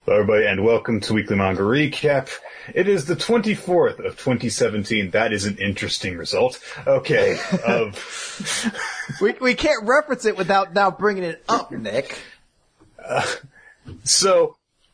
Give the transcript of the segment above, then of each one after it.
Hello, everybody, and welcome to Weekly Manga Recap. It is the 24th of 2017. That is an interesting result. Okay, We can't reference it without now bringing it up, Nick. So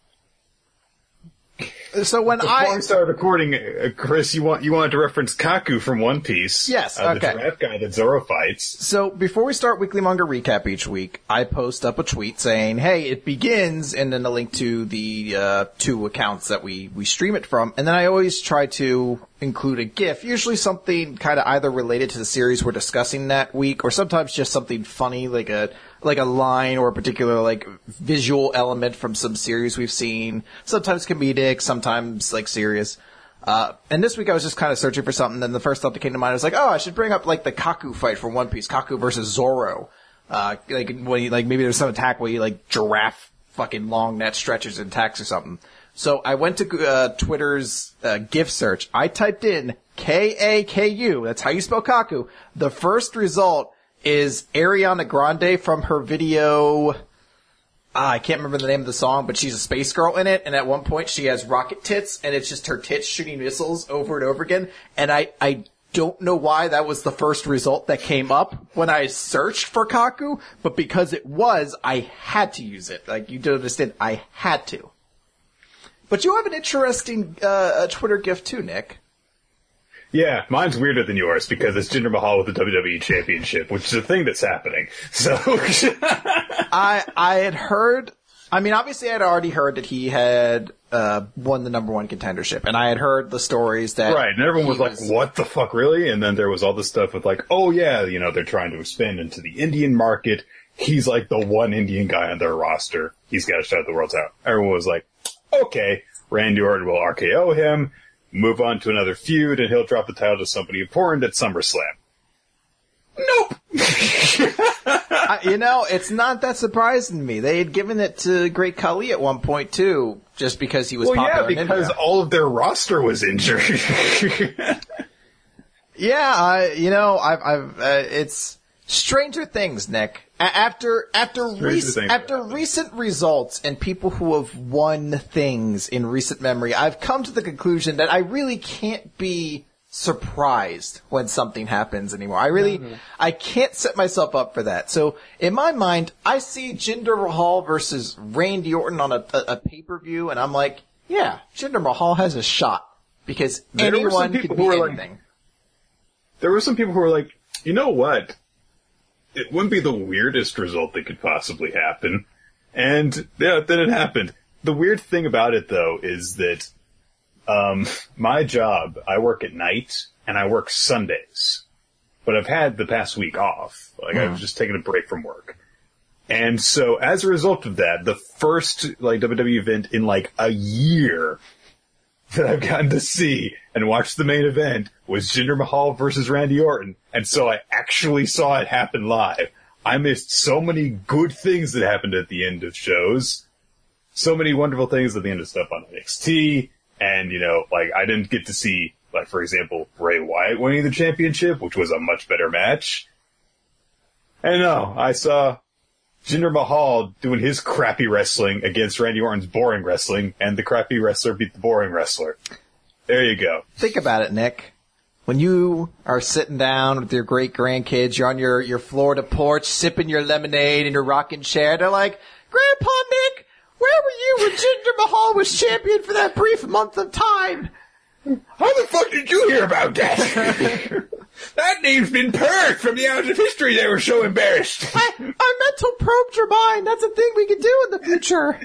when before I started recording, Chris, you wanted to reference Kaku from One Piece. Yes, The giraffe guy that Zoro fights. So before we start Weekly Manga Recap each week, I post up a tweet saying, hey, it begins, and then a link to the two accounts that we stream it from. And then I always try to include a GIF, usually something kind of either related to the series we're discussing that week, or sometimes just something funny, like a line or a particular, like, visual element from some series we've seen. Sometimes comedic, sometimes, like, serious. And this week I was just kind of searching for something, and the first thought that came to mind was like, oh, I should bring up, like, the Kaku fight from One Piece, Kaku versus Zoro. Maybe there's some attack where you, like, giraffe fucking long net stretches and attacks or something. So I went to Twitter's GIF search. I typed in Kaku, that's how you spell Kaku. The first result is Ariana Grande from her video, I can't remember the name of the song, but she's a space girl in it, and at one point she has rocket tits, and it's just her tits shooting missiles over and over again, and I don't know why that was the first result that came up when I searched for Kaku, but because it was, I had to use it. Like, you don't understand, I had to. But you have an interesting Twitter GIF too, Nick. Yeah, mine's weirder than yours because it's Jinder Mahal with the WWE Championship, which is a thing that's happening. So I had heard, I mean, obviously I had already heard that he had won the number one contendership, and I had heard the stories that... Right, and everyone was like, what the fuck, really? And then there was all this stuff with like, oh yeah, you know, they're trying to expand into the Indian market. He's like the one Indian guy on their roster. He's got to shut the world out. Everyone was like, okay, Randy Orton will RKO him, move on to another feud, and he'll drop the title to somebody important at SummerSlam. Nope! It's not that surprising to me. They had given it to Great Khali at one point, too, just because he was popular in India. Because all of their roster was injured. It's Stranger Things, Nick. After recent results and people who have won things in recent memory, I've come to the conclusion that I really can't be surprised when something happens anymore. I can't set myself up for that. So in my mind, I see Jinder Mahal versus Randy Orton on a pay-per-view, and I'm like, yeah, Jinder Mahal has a shot because anyone can be anything. There were some people who were like, you know what? It wouldn't be the weirdest result that could possibly happen. And, yeah, then it happened. The weird thing about it, though, is that, my job, I work at night, and I work Sundays. But I've had the past week off. Like, I was just taking a break from work. And so, as a result of that, the first, like, WWE event in, like, a year that I've gotten to see and watch the main event was Jinder Mahal versus Randy Orton. And so I actually saw it happen live. I missed so many good things that happened at the end of shows. So many wonderful things at the end of stuff on NXT. And, I didn't get to see, like, for example, Bray Wyatt winning the championship, which was a much better match. And no, I saw Jinder Mahal doing his crappy wrestling against Randy Orton's boring wrestling, and the crappy wrestler beat the boring wrestler. There you go. Think about it, Nick. When you are sitting down with your great-grandkids, you're on your Florida porch, sipping your lemonade in your rocking chair, they're like, Grandpa Nick, where were you when Jinder Mahal was champion for that brief month of time? How the fuck did you hear about that? That name's been purged from the Hours of History. They were so embarrassed. I mental probed your mind. That's a thing we could do in the future.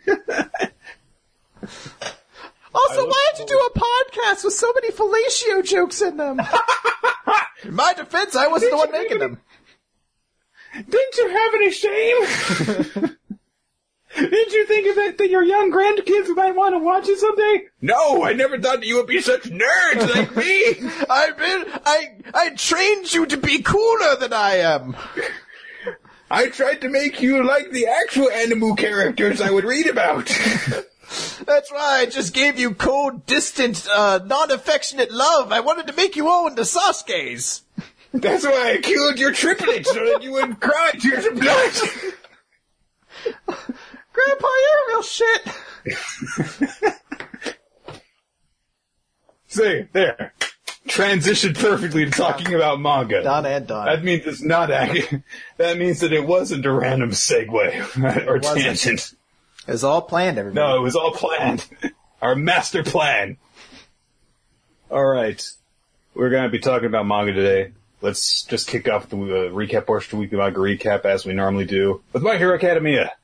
Also, why did you do a podcast with so many fellatio jokes in them? In my defense, I wasn't the one making them. Didn't you have any shame? Didn't you think that your young grandkids might want to watch it someday? No, I never thought that you would be such nerds like me. I trained you to be cooler than I am. I tried to make you like the actual Animu characters I would read about. That's right, I just gave you cold, distant, non-affectionate love. I wanted to make you all into Sasuke's. That's why I killed your triplets, so that you would cry tears of blood. Grandpa, you're real shit. See, there. Transitioned perfectly to talking about manga. Done and done. That means it's not accurate. That means that it wasn't a random segue or tangent. It was all planned, everybody. No, it was all planned. Our master plan. Alright. We're going to be talking about manga today. Let's just kick off the recap portion of Weekly Manga Recap as we normally do with My Hero Academia.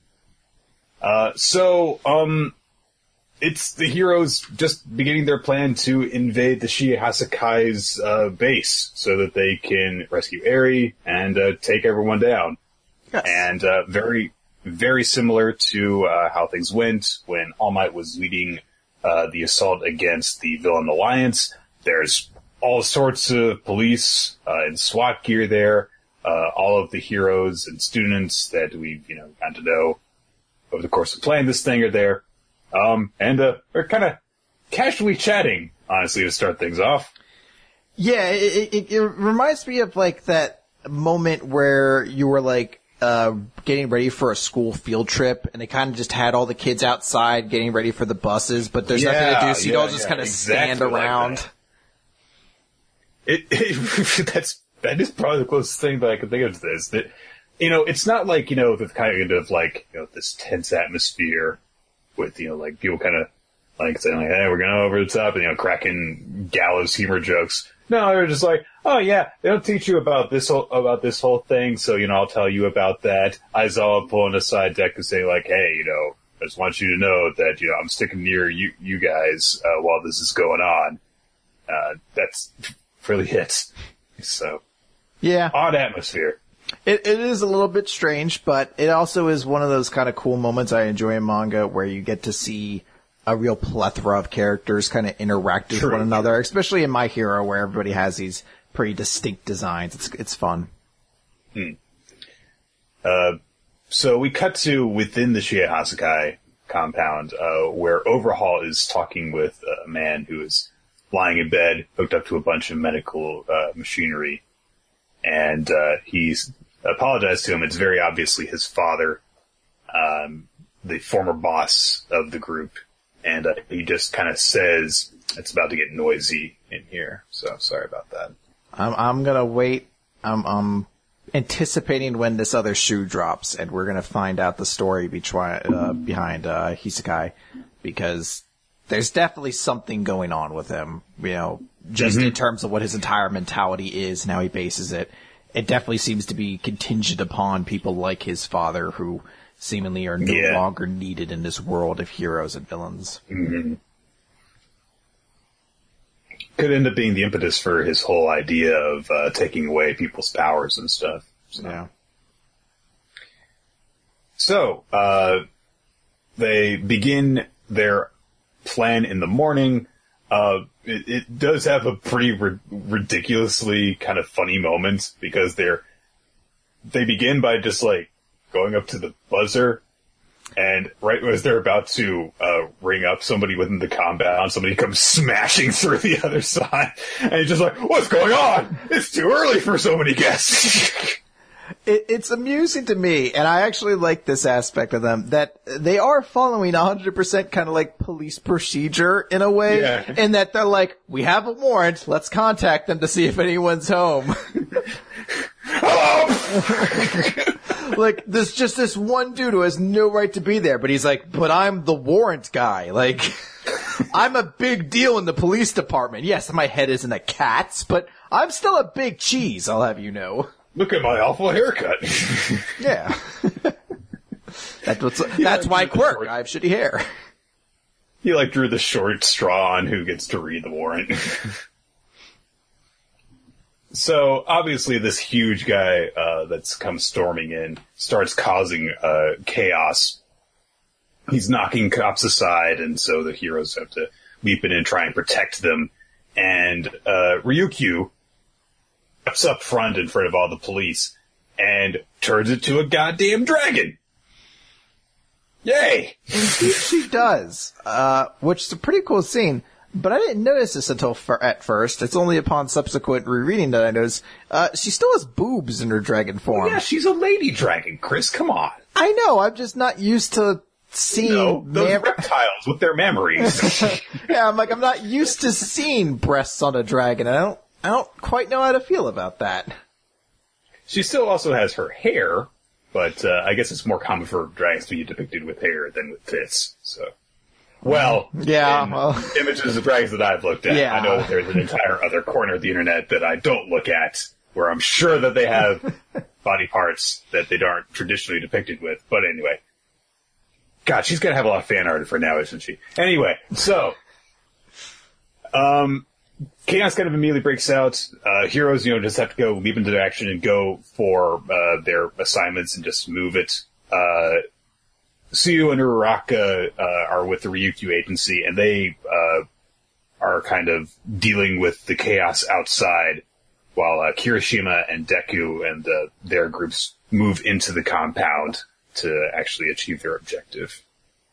It's the heroes just beginning their plan to invade the Shie Hasakai's base so that they can rescue Eri and take everyone down. Yes. And very, very similar to how things went when All Might was leading the assault against the Villain Alliance. There's all sorts of police and SWAT gear there. All of the heroes and students that we've gotten to know over the course of playing this thing are there. We're kind of casually chatting, honestly, to start things off. Yeah, it reminds me of like that moment where you were like getting ready for a school field trip, and they kind of just had all the kids outside getting ready for the buses, but there's nothing to do, so you all just kind of stand around. Like that is probably the closest thing that I can think of to this. That it's not like the kind of like this tense atmosphere with like people kind of like saying like, hey, we're going over the top and cracking gallows humor jokes. No, they're just like, oh yeah, they'll teach you about this whole thing, so I'll tell you about that. Aizawa pulling a side deck and saying like, hey, I just want you to know that I'm sticking near you guys while this is going on. That's really it. So yeah, odd atmosphere. It is a little bit strange, but it also is one of those kind of cool moments I enjoy in manga where you get to see a real plethora of characters kind of interact with one another, especially in My Hero where everybody has these pretty distinct designs. It's fun. So we cut to within the Shie Hasakai compound, where Overhaul is talking with a man who is lying in bed, hooked up to a bunch of medical machinery. And he's apologized to him. It's very obviously his father, the former boss of the group. And he just kind of says, it's about to get noisy in here. So sorry about that. I'm gonna wait. I'm anticipating when this other shoe drops, and we're gonna find out the story behind Hisakai, because there's definitely something going on with him, just in terms of what his entire mentality is and how he bases it. It definitely seems to be contingent upon people like his father who seemingly are no longer needed in this world of heroes and villains. Mm-hmm. Could end up being the impetus for his whole idea of taking away people's powers and stuff. So. Yeah. So, they begin their plan in the morning. It does have a pretty ridiculously kind of funny moment because they begin by just like going up to the buzzer, and right as they're about to ring up somebody within the compound, somebody comes smashing through the other side, and he's just like, what's going on? It's too early for so many guests. It's amusing to me, and I actually like this aspect of them, that they are following 100% kind of like police procedure in a way, in that they're like, we have a warrant, let's contact them to see if anyone's home. Hello! Like, there's just this one dude who has no right to be there, but he's like, but I'm the warrant guy, like, I'm a big deal in the police department. Yes, my head isn't a cat's, but I'm still a big cheese, I'll have you know. Look at my awful haircut. Yeah. That's my quirk. I have shitty hair. He drew the short straw on who gets to read the warrant. So, obviously this huge guy, that's come storming in starts causing, chaos. He's knocking cops aside, and so the heroes have to leap in and try and protect them. And, Ryukyu up front in front of all the police and turns it to a goddamn dragon. Yay! Indeed she does, which is a pretty cool scene, but I didn't notice this until at first. It's only upon subsequent rereading that I noticed, she still has boobs in her dragon form. Oh, yeah, she's a lady dragon, Chris, come on. I know, I'm just not used to seeing those reptiles with their memories. Yeah, I'm not used to seeing breasts on a dragon. I don't quite know how to feel about that. She still also has her hair, but I guess it's more common for dragons to be depicted with hair than with tits. So, images of dragons that I've looked at, Yeah. I know that there's an entire other corner of the internet that I don't look at, where I'm sure that they have body parts that they aren't traditionally depicted with. But anyway. God, she's gonna have a lot of fan art for now, isn't she? Anyway, so, chaos kind of immediately breaks out. Heroes, just have to go leap into their action and go for, their assignments and just move it. Tsuyu and Uraraka, are with the Ryukyu agency, and they, are kind of dealing with the chaos outside, while, Kirishima and Deku and, their groups move into the compound to actually achieve their objective.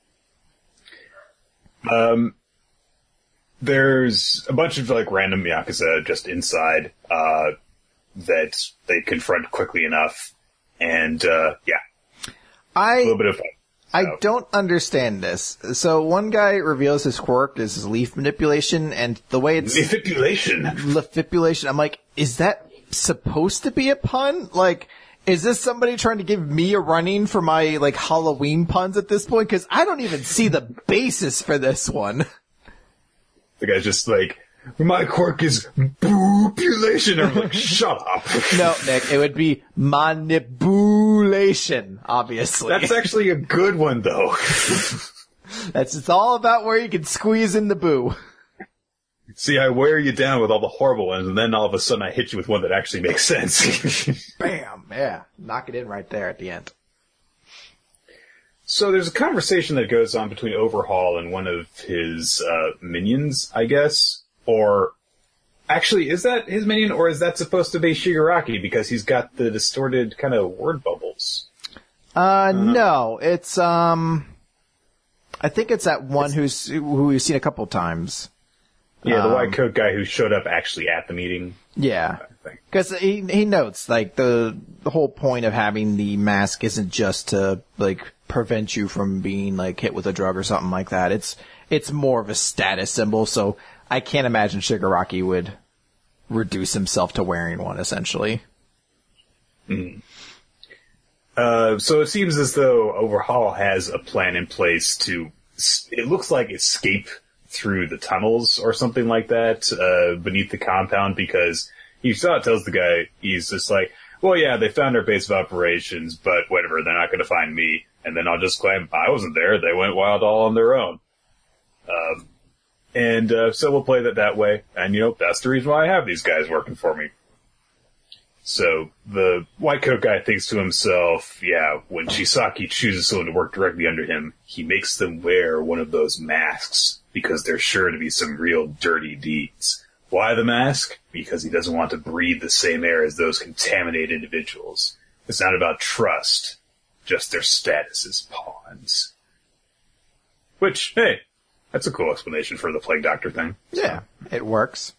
There's a bunch of random Yakuza just inside, that they confront quickly enough. And, a little bit of fun. I don't understand this. So one guy reveals his quirk is his leaf manipulation, and the way it's... Leafipulation. I'm like, is that supposed to be a pun? Is this somebody trying to give me a running for my, Halloween puns at this point? Because I don't even see the basis for this one. The guy's just my quirk is boopulation. I'm like, shut up. No, Nick, it would be manipulation, obviously. That's actually a good one, though. It's all about where you can squeeze in the boo. See, I wear you down with all the horrible ones, and then all of a sudden I hit you with one that actually makes sense. Bam! Yeah. Knock it in right there at the end. So there's a conversation that goes on between Overhaul and one of his minions, I guess. Or, actually, is that his minion, or is that supposed to be Shigaraki, because he's got the distorted kind of word bubbles? No. It's, I think it's that one who we've seen a couple times. Yeah, the white coat guy who showed up actually at the meeting. Yeah. Because he notes, the whole point of having the mask isn't just to, prevent you from being, hit with a drug or something like that. It's more of a status symbol, so I can't imagine Shigaraki would reduce himself to wearing one, essentially. Mm. So it seems as though Overhaul has a plan in place to, it looks like, escape through the tunnels or something like that, beneath the compound, because he tells the guy, he's just like, well, yeah, they found our base of operations, but whatever, they're not going to find me, and then I'll just claim I wasn't there, they went wild all on their own. So we'll play that way, and that's the reason why I have these guys working for me. So the white coat guy thinks to himself, yeah, when Chisaki chooses someone to work directly under him, he makes them wear one of those masks, because there's sure to be some real dirty deeds. Why the mask? Because he doesn't want to breathe the same air as those contaminated individuals. It's not about trust, just their status as pawns. Which, hey, that's a cool explanation for the Plague Doctor thing. Yeah, it works.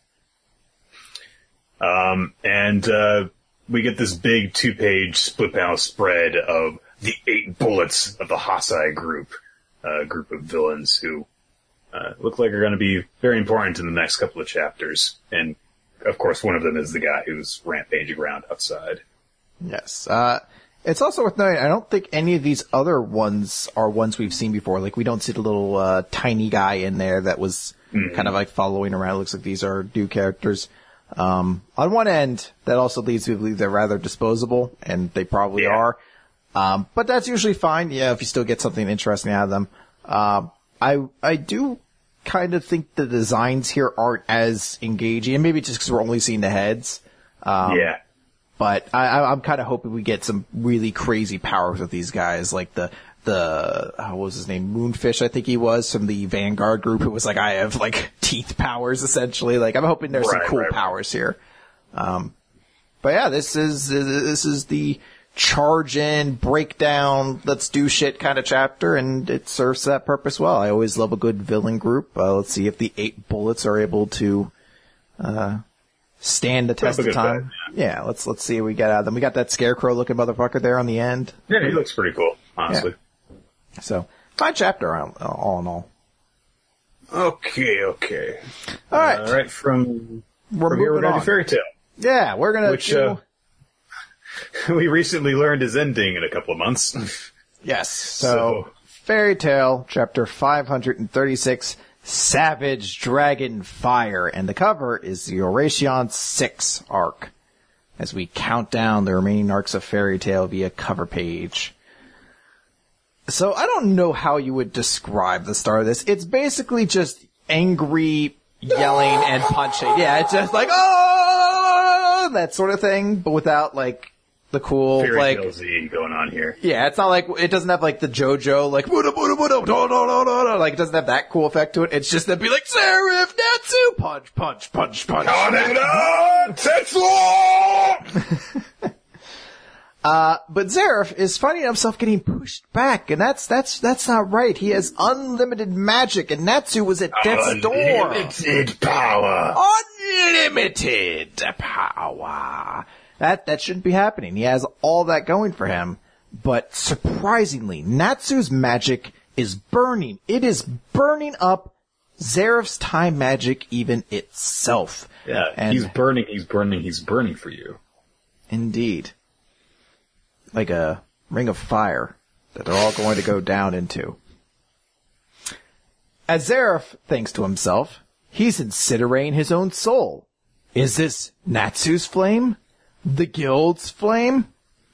We get this big 2-page split panel spread of the 8 bullets of the Hasai group, a group of villains who look like are going to be very important in the next couple of chapters. And, of course, one of them is the guy who's rampaging around outside. Yes. It's also worth noting, I don't think any of these other ones are ones we've seen before. We don't see the little tiny guy in there that was kind of following around. It looks like these are new characters. On one end, that also leads me to believe they're rather disposable, and they probably are. But that's usually fine, if you still get something interesting out of them. I do kind of think the designs here aren't as engaging, and maybe just because we're only seeing the heads. But I'm kind of hoping we get some really crazy powers with these guys, like what was his name? Moonfish, I think he was, from the Vanguard group, who was like, I have teeth powers, essentially. I'm hoping there's some cool powers here. But yeah, this is the charge in, breakdown, let's do shit kind of chapter, and it serves that purpose well. I always love a good villain group. Let's see if the 8 bullets are able to, stand the test of time. Yeah, let's see what we get out of them. We got that scarecrow looking motherfucker there on the end. Yeah, he looks pretty cool. honestly. Yeah. So, fine chapter all in all. Okay. All right. All right, from We're here, we're moving going on. to Fairy Tale. Yeah, we're gonna Which, do... we recently learned is ending in a couple of months. Yes. So, Fairy Tale, chapter 536, Savage Dragon Fire. And the cover is the Oraceon 6 arc, as we count down the remaining arcs of Fairy Tale via cover page. So, I don't know how you would describe the start of this. It's basically just angry yelling and punching. Yeah, it's just like, oh, that sort of thing, but without, like, the cool, Fairy like... Tale Z going on here. Yeah, it's not like, it doesn't have like the JoJo, like, Buddha, Buddha, Buddha, da, da, da, da, da. Like, it doesn't have that cool effect to it. It's just that be like, Seraph, Natsu, punch, punch, punch, punch. Kaneda Tetsuo! But Seraph is finding himself getting pushed back, and that's not right. He has unlimited magic, and Natsu was at death's door. Unlimited power. Unlimited power. That shouldn't be happening. He has all that going for him. But surprisingly, Natsu's magic is burning. It is burning up Zeraph's time magic even itself. Yeah, and he's burning for you. Indeed. Like a ring of fire that they're all going to go down into. As Zeraph thinks to himself, he's incinerating his own soul. Is this Natsu's flame? The guild's flame?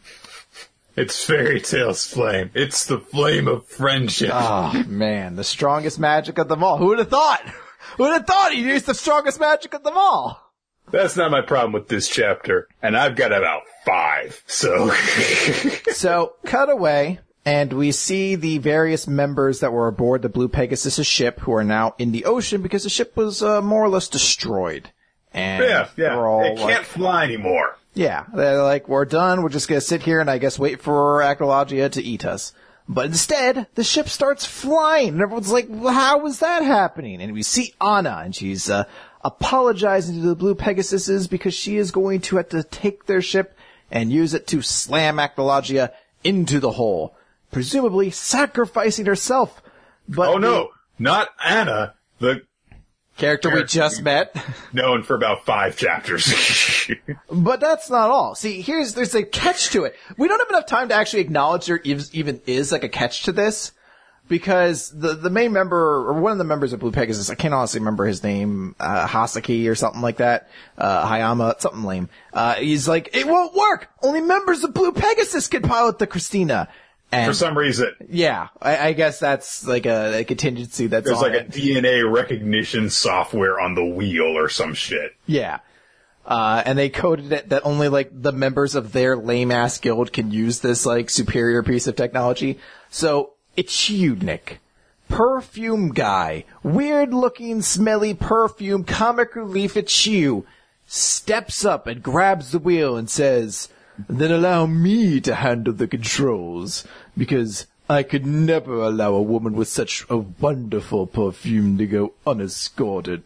It's Fairy Tale's flame. It's the flame of friendship. Oh, man, the strongest magic of them all. Who would have thought? Who would have thought he used the strongest magic of them all? That's not my problem with this chapter, and I've got about 5, so... So, cut away, and we see the various members that were aboard the Blue Pegasus' ship who are now in the ocean because the ship was more or less destroyed. And yeah. we're all It can't fly anymore. Yeah, they're like, we're done, we're just gonna sit here and I guess wait for Acrologia to eat us. But instead, the ship starts flying, and everyone's like, well, how is that happening? And we see Anna, and she's apologizing to the Blue Pegasuses because she is going to have to take their ship and use it to slam Acrologia into the hole, presumably sacrificing herself. But oh no, not Anna, the character we just met. Known for about 5 chapters. But that's not all. See, there's a catch to it. We don't have enough time to actually acknowledge there even is like a catch to this, because the main member, or one of the members of Blue Pegasus, I can't honestly remember his name, Hasaki or something like that, Hayama, something lame. He's like, it won't work! Only members of Blue Pegasus can pilot the Christina. And for some reason. Yeah, I guess that's like a contingency that's There's on like a DNA recognition software on the wheel or some shit. Yeah. And they coded it that only like the members of their lame ass guild can use this like superior piece of technology. So it's you, Nick. Perfume guy. Weird looking, smelly perfume, comic relief at Chiu. Steps up and grabs the wheel and says, then allow me to handle the controls, because I could never allow a woman with such a wonderful perfume to go unescorted.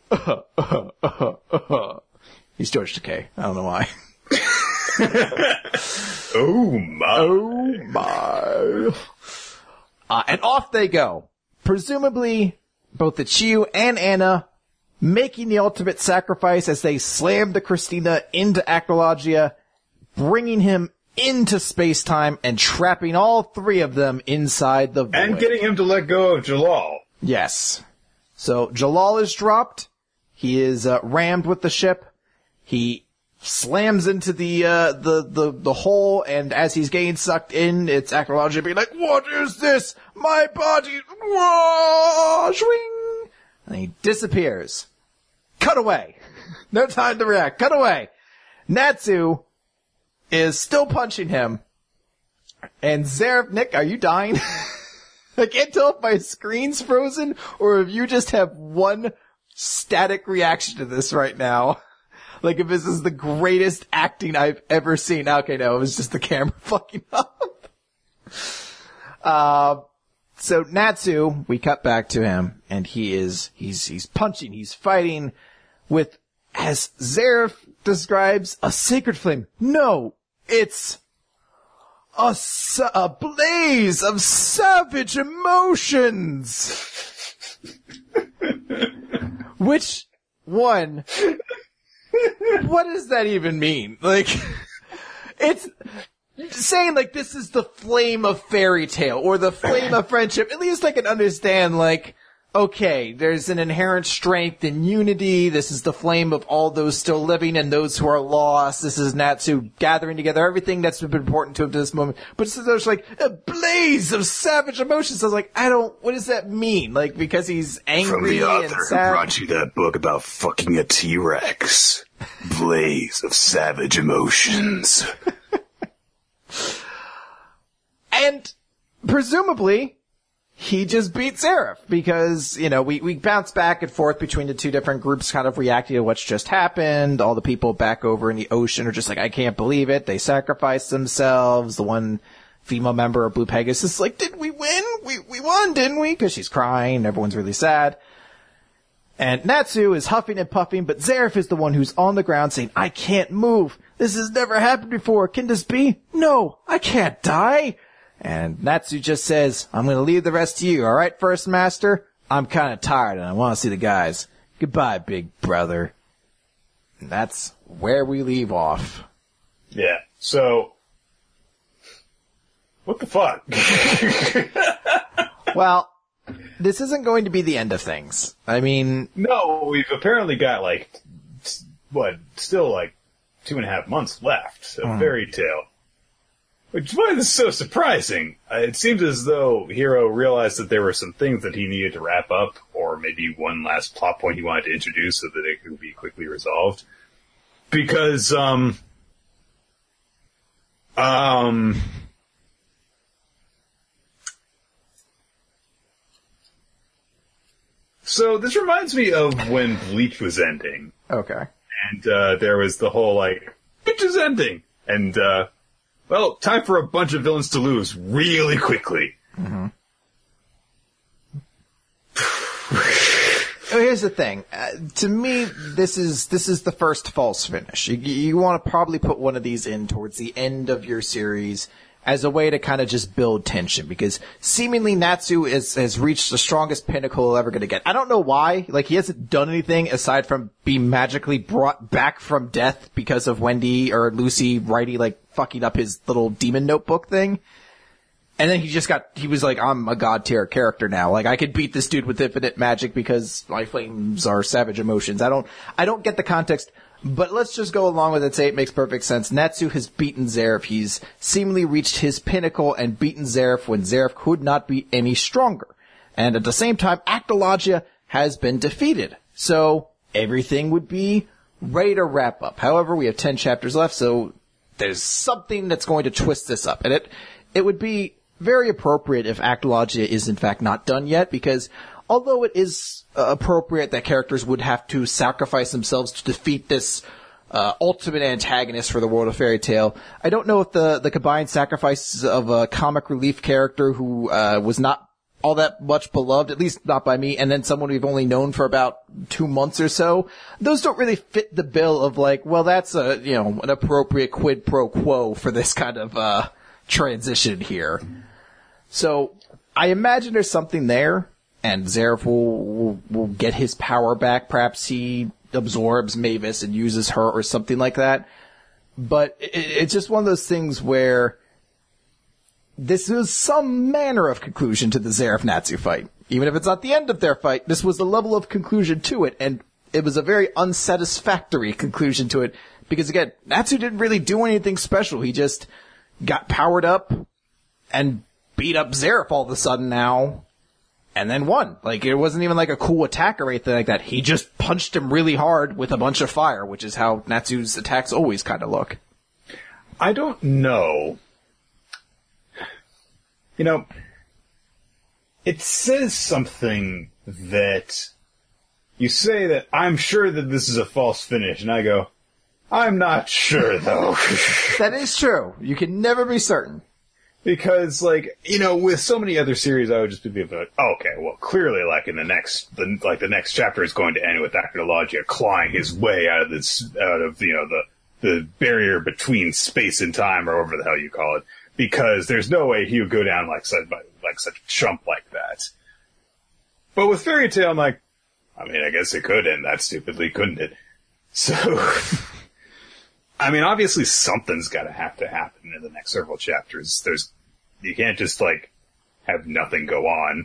He's George Takei. I don't know why. Oh my. Oh my. And off they go. Presumably, both the Chiu and Anna making the ultimate sacrifice as they slam the Christina into Acrologia, bringing him into space-time and trapping all 3 of them inside the void. And getting him to let go of Jalal. Yes. So Jalal is dropped. He is rammed with the ship. He slams into the hole, and as he's getting sucked in, it's Acrologia being like, what is this? My body! Whoa! Swing! And he disappears. Cut away. No time to react. Cut away. Natsu is still punching him. And Zeraph, Nick, are you dying? I can't tell if my screen's frozen or if you just have one static reaction to this right now. Like if this is the greatest acting I've ever seen. Okay, no, it was just the camera fucking up. So Natsu, we cut back to him, and he's punching, he's fighting with, as Zeraph describes, a sacred flame. No, it's a blaze of savage emotions. Which one? What does that even mean? Like, it's saying like this is the flame of fairy tale or the flame of friendship. At least I can understand, like, okay, there's an inherent strength in unity. This is the flame of all those still living and those who are lost. This is Natsu gathering together everything that's been important to him to this moment. But so there's like a blaze of savage emotions. I was like, what does that mean? Like, because he's angry From the author and who sad? brought you that book about fucking a T-Rex. Blaze of savage emotions. And presumably, he just beat Seraph because, you know, we bounce back and forth between the two different groups kind of reacting to what's just happened. All the people back over in the ocean are just like, I can't believe it. They sacrificed themselves. The one female member of Blue Pegasus is like, did we win? We won, didn't we? Because she's crying. Everyone's really sad. And Natsu is huffing and puffing, but Seraph is the one who's on the ground saying, I can't move. This has never happened before. Can this be? No, I can't die. And Natsu just says, I'm going to leave the rest to you. All right, First Master? I'm kind of tired and I want to see the guys. Goodbye, big brother. And that's where we leave off. Yeah. So, what the fuck? Well, this isn't going to be the end of things. I mean... No, we've apparently got, like, still, like, 2.5 months left of Fairy Tale. Which is why this is so surprising. It seems as though Hiro realized that there were some things that he needed to wrap up, or maybe one last plot point he wanted to introduce so that it could be quickly resolved. Because, so this reminds me of when Bleach was ending. Okay. And, there was the whole, like, Bleach is ending! And, well, time for a bunch of villains to lose really quickly. Mm-hmm. Here's the thing. To me, this is the first false finish. You want to probably put one of these in towards the end of your series as a way to kind of just build tension, because seemingly Natsu has reached the strongest pinnacle ever going to get. I don't know why. Like, he hasn't done anything aside from be magically brought back from death because of Wendy or Lucy Righty, like, fucking up his little demon notebook thing. And then he was like, I'm a god tier character now. Like, I could beat this dude with infinite magic because my flames are savage emotions. I don't get the context, but let's just go along with it, say it makes perfect sense. Natsu has beaten Seraph. He's seemingly reached his pinnacle and beaten Seraph when Seraph could not be any stronger. And at the same time, Actologia has been defeated. So everything would be ready to wrap up. However, we have 10 chapters left, so there's something that's going to twist this up. And it would be very appropriate if Actologia is in fact not done yet, because although it is appropriate that characters would have to sacrifice themselves to defeat this ultimate antagonist for the world of Fairy Tail, I don't know if the combined sacrifices of a comic relief character who was not all that much beloved, at least not by me, and then someone we've only known for about 2 months or so, those don't really fit the bill of like, well, that's an appropriate quid pro quo for this kind of transition here. So I imagine there's something there, and Seraph will get his power back. Perhaps he absorbs Mavis and uses her or something like that. But it's just one of those things where this was some manner of conclusion to the Seraph-Natsu fight. Even if it's not the end of their fight, this was the level of conclusion to it, and it was a very unsatisfactory conclusion to it. Because again, Natsu didn't really do anything special. He just got powered up and beat up Seraph all of a sudden now, and then won. Like, it wasn't even like a cool attack or anything like that. He just punched him really hard with a bunch of fire, which is how Natsu's attacks always kind of look. I don't know. You know, it says something that you say that I'm sure that this is a false finish, and I go, I'm not sure though. That is true. You can never be certain. Because, like, you know, with so many other series, I would just be like, oh, okay, well, clearly, like, the next chapter is going to end with Actologia clawing his way out of the barrier between space and time, or whatever the hell you call it. because there's no way he would go down like such a chump like that. But with Fairy Tail, I'm like, I mean, I guess it could end that stupidly, couldn't it? So, I mean, obviously something's got to happen in the next several chapters. You can't just like have nothing go on.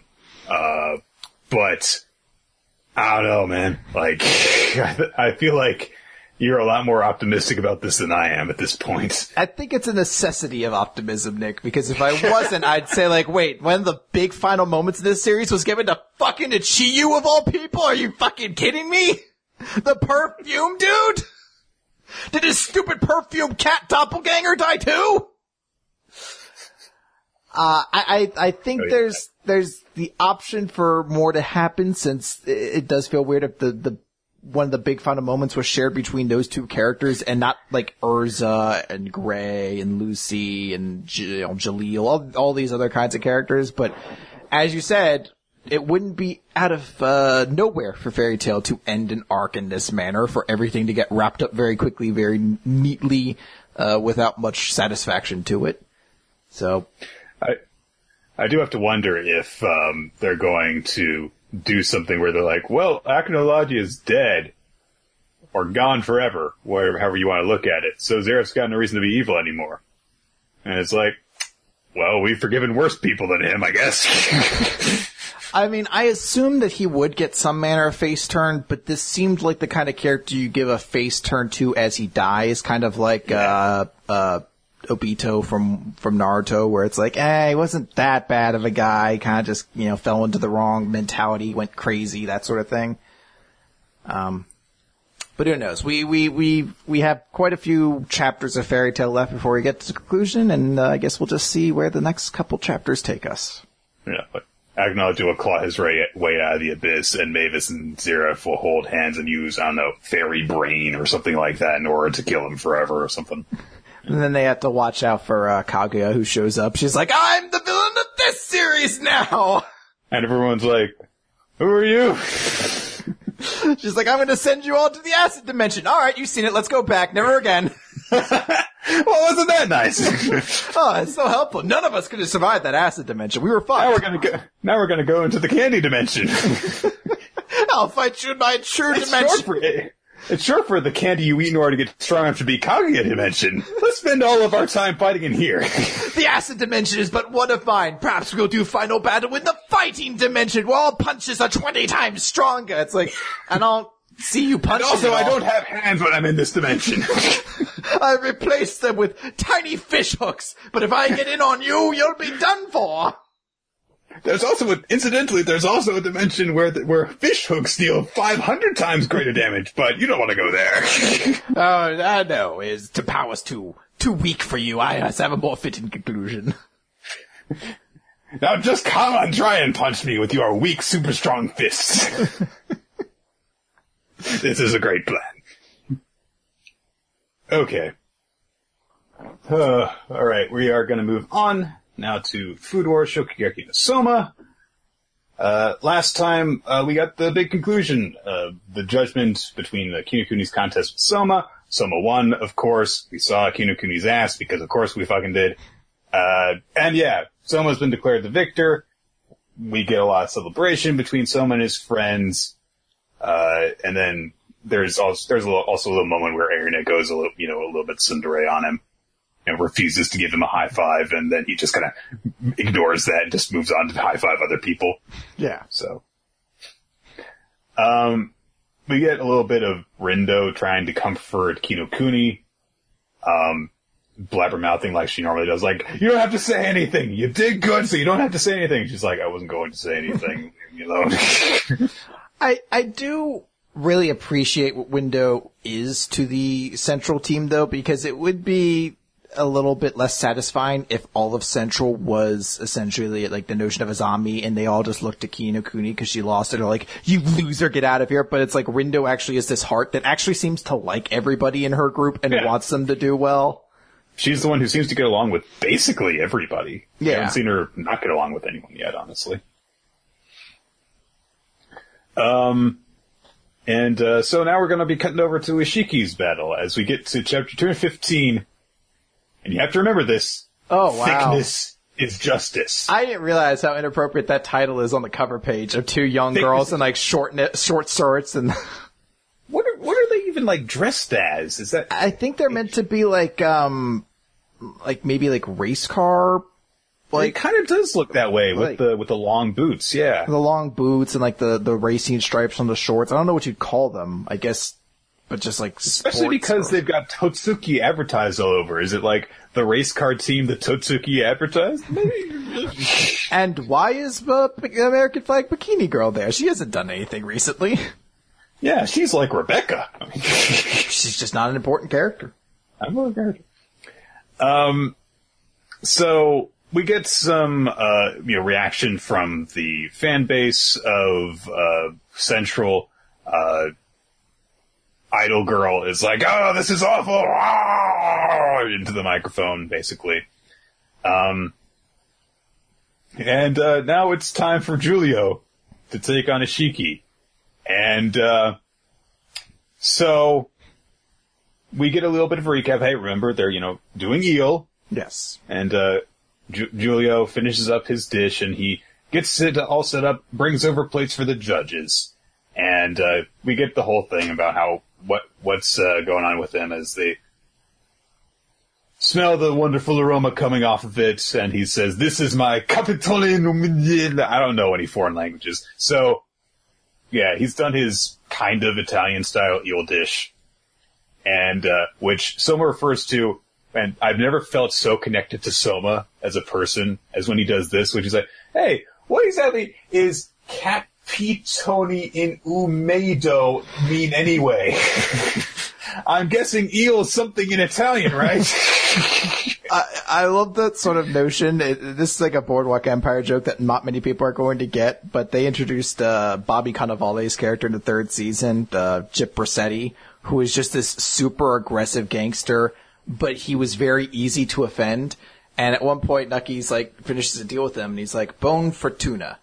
But I don't know, man. Like, I feel like you're a lot more optimistic about this than I am at this point. I think it's a necessity of optimism, Nick, because if I wasn't, I'd say like, wait, one of the big final moments in this series was given to fucking Ichiyu of all people? Are you fucking kidding me? The perfume dude? Did his stupid perfume cat doppelganger die too? I think there's the option for more to happen, since it does feel weird if the one of the big final moments was shared between those two characters and not like Urza and Gray and Lucy and Jaleel, all these other kinds of characters. But as you said, it wouldn't be out of nowhere for Fairy Tail to end an arc in this manner, for everything to get wrapped up very quickly, very neatly, without much satisfaction to it. So I do have to wonder if they're going to do something where they're like, well, Akinology is dead or gone forever, however you want to look at it. So Zeref's got no reason to be evil anymore. And it's like, well, we've forgiven worse people than him, I guess. I mean, I assumed that he would get some manner of face turn, but this seemed like the kind of character you give a face turn to as he dies, kind of like Obito from Naruto, where it's like, he wasn't that bad of a guy, kind of just, fell into the wrong mentality, went crazy, that sort of thing. But who knows? We have quite a few chapters of Fairy Tail left before we get to the conclusion, and I guess we'll just see where the next couple chapters take us. Yeah, but Akinology will claw his way out of the abyss, and Mavis and Zeref will hold hands and use, I don't know, fairy brain or something like that in order to kill him forever or something. And then they have to watch out for Kaguya, who shows up. She's like, I'm the villain of this series now! And everyone's like, who are you? She's like, I'm going to send you all to the acid dimension. All right, you've seen it. Let's go back. Never again. Well, wasn't that nice? Oh, it's so helpful. None of us could have survived that acid dimension. We were fine. Now we're gonna go into the candy dimension. I'll fight you in my true dimension. It's short for the candy you eat in order to get strong enough to be Kaguya dimension. Let's spend all of our time fighting in here. The acid dimension is but one of mine. Perhaps we'll do final battle in the fighting dimension, where all punches are 20 times stronger. It's like, and I'll see you punch. And also, I don't have hands when I'm in this dimension. I replaced them with tiny fish hooks, but if I get in on you, you'll be done for. There's also a dimension where fish hooks deal 500 times greater damage, but you don't want to go there. Oh, no, the power's too weak for you. I have a more fitting conclusion. Now just come on, try and punch me with your weak, super strong fists. This is a great plan. Okay. Alright, we are going to move on now to Food Wars Shokugeki no Soma. Last time, we got the big conclusion of the judgment between the Kinokuni's contest with Soma. Soma won, of course. We saw Kinokuni's ass, because of course we fucking did. And yeah, Soma's been declared the victor. We get a lot of celebration between Soma and his friends. And then there's also a little moment where Erina goes a little bit tsundere on him and refuses to give him a high five, and then he just kind of ignores that and just moves on to high five other people. Yeah. So, we get a little bit of Rindo trying to comfort Kinokuni, blabbermouthing like she normally does, like, you don't have to say anything, you did good, so you don't have to say anything. She's like, I wasn't going to say anything, leave me alone. I do really appreciate what Window is to the Central team, though, because it would be a little bit less satisfying if all of Central was essentially like the notion of a zombie, and they all just looked at Kinokuni because she lost it, or like, you loser, get out of here. But it's like Rindo actually is this heart that actually seems to like everybody in her group and wants them to do well. She's the one who seems to get along with basically everybody. Yeah. I haven't seen her not get along with anyone yet, honestly. So now we're going to be cutting over to Ishiki's battle as we get to chapter 215. And you have to remember this. Oh, wow. Thickness is justice. I didn't realize how inappropriate that title is on the cover page of two young girls in like short shorts and. What are they even like dressed as? Is that? I think they're meant to be like maybe like race car. Like, it kind of does look that way with like, the long boots, yeah. The long boots and like the racing stripes on the shorts. I don't know what you'd call them. I guess, but just like especially because they've got Totsuki advertised all over. Is it like the race car team that Totsuki advertised? Maybe. And why is the American flag bikini girl there? She hasn't done anything recently. Yeah, she's like Rebecca. She's just not an important character. I'm a character. So we get some reaction from the fan base of Central. Idol Girl is like, "Oh, this is awful!" into the microphone, basically. And now it's time for Julio to take on Ishiki. And so we get a little bit of a recap. Hey, remember, they're, doing eel. Yes. And Julio finishes up his dish, and he gets it all set up, brings over plates for the judges. And we get the whole thing about what's going on with them as they smell the wonderful aroma coming off of it, and he says, "This is my capitolino." I don't know any foreign languages. So, yeah, he's done his kind of Italian-style eel dish, and which Soma refers to, and I've never felt so connected to Soma as a person as when he does this, which is like, "Hey, what exactly is capitoni in umedo mean anyway?" I'm guessing eel is something in Italian, right? I love that sort of notion. This is like a Boardwalk Empire joke that not many people are going to get, but they introduced Bobby Cannavale's character in the third season, Chip Brassetti, who is just this super aggressive gangster, but he was very easy to offend. And at one point, Nucky's like finishes a deal with him, and he's like, "Buon fortuna."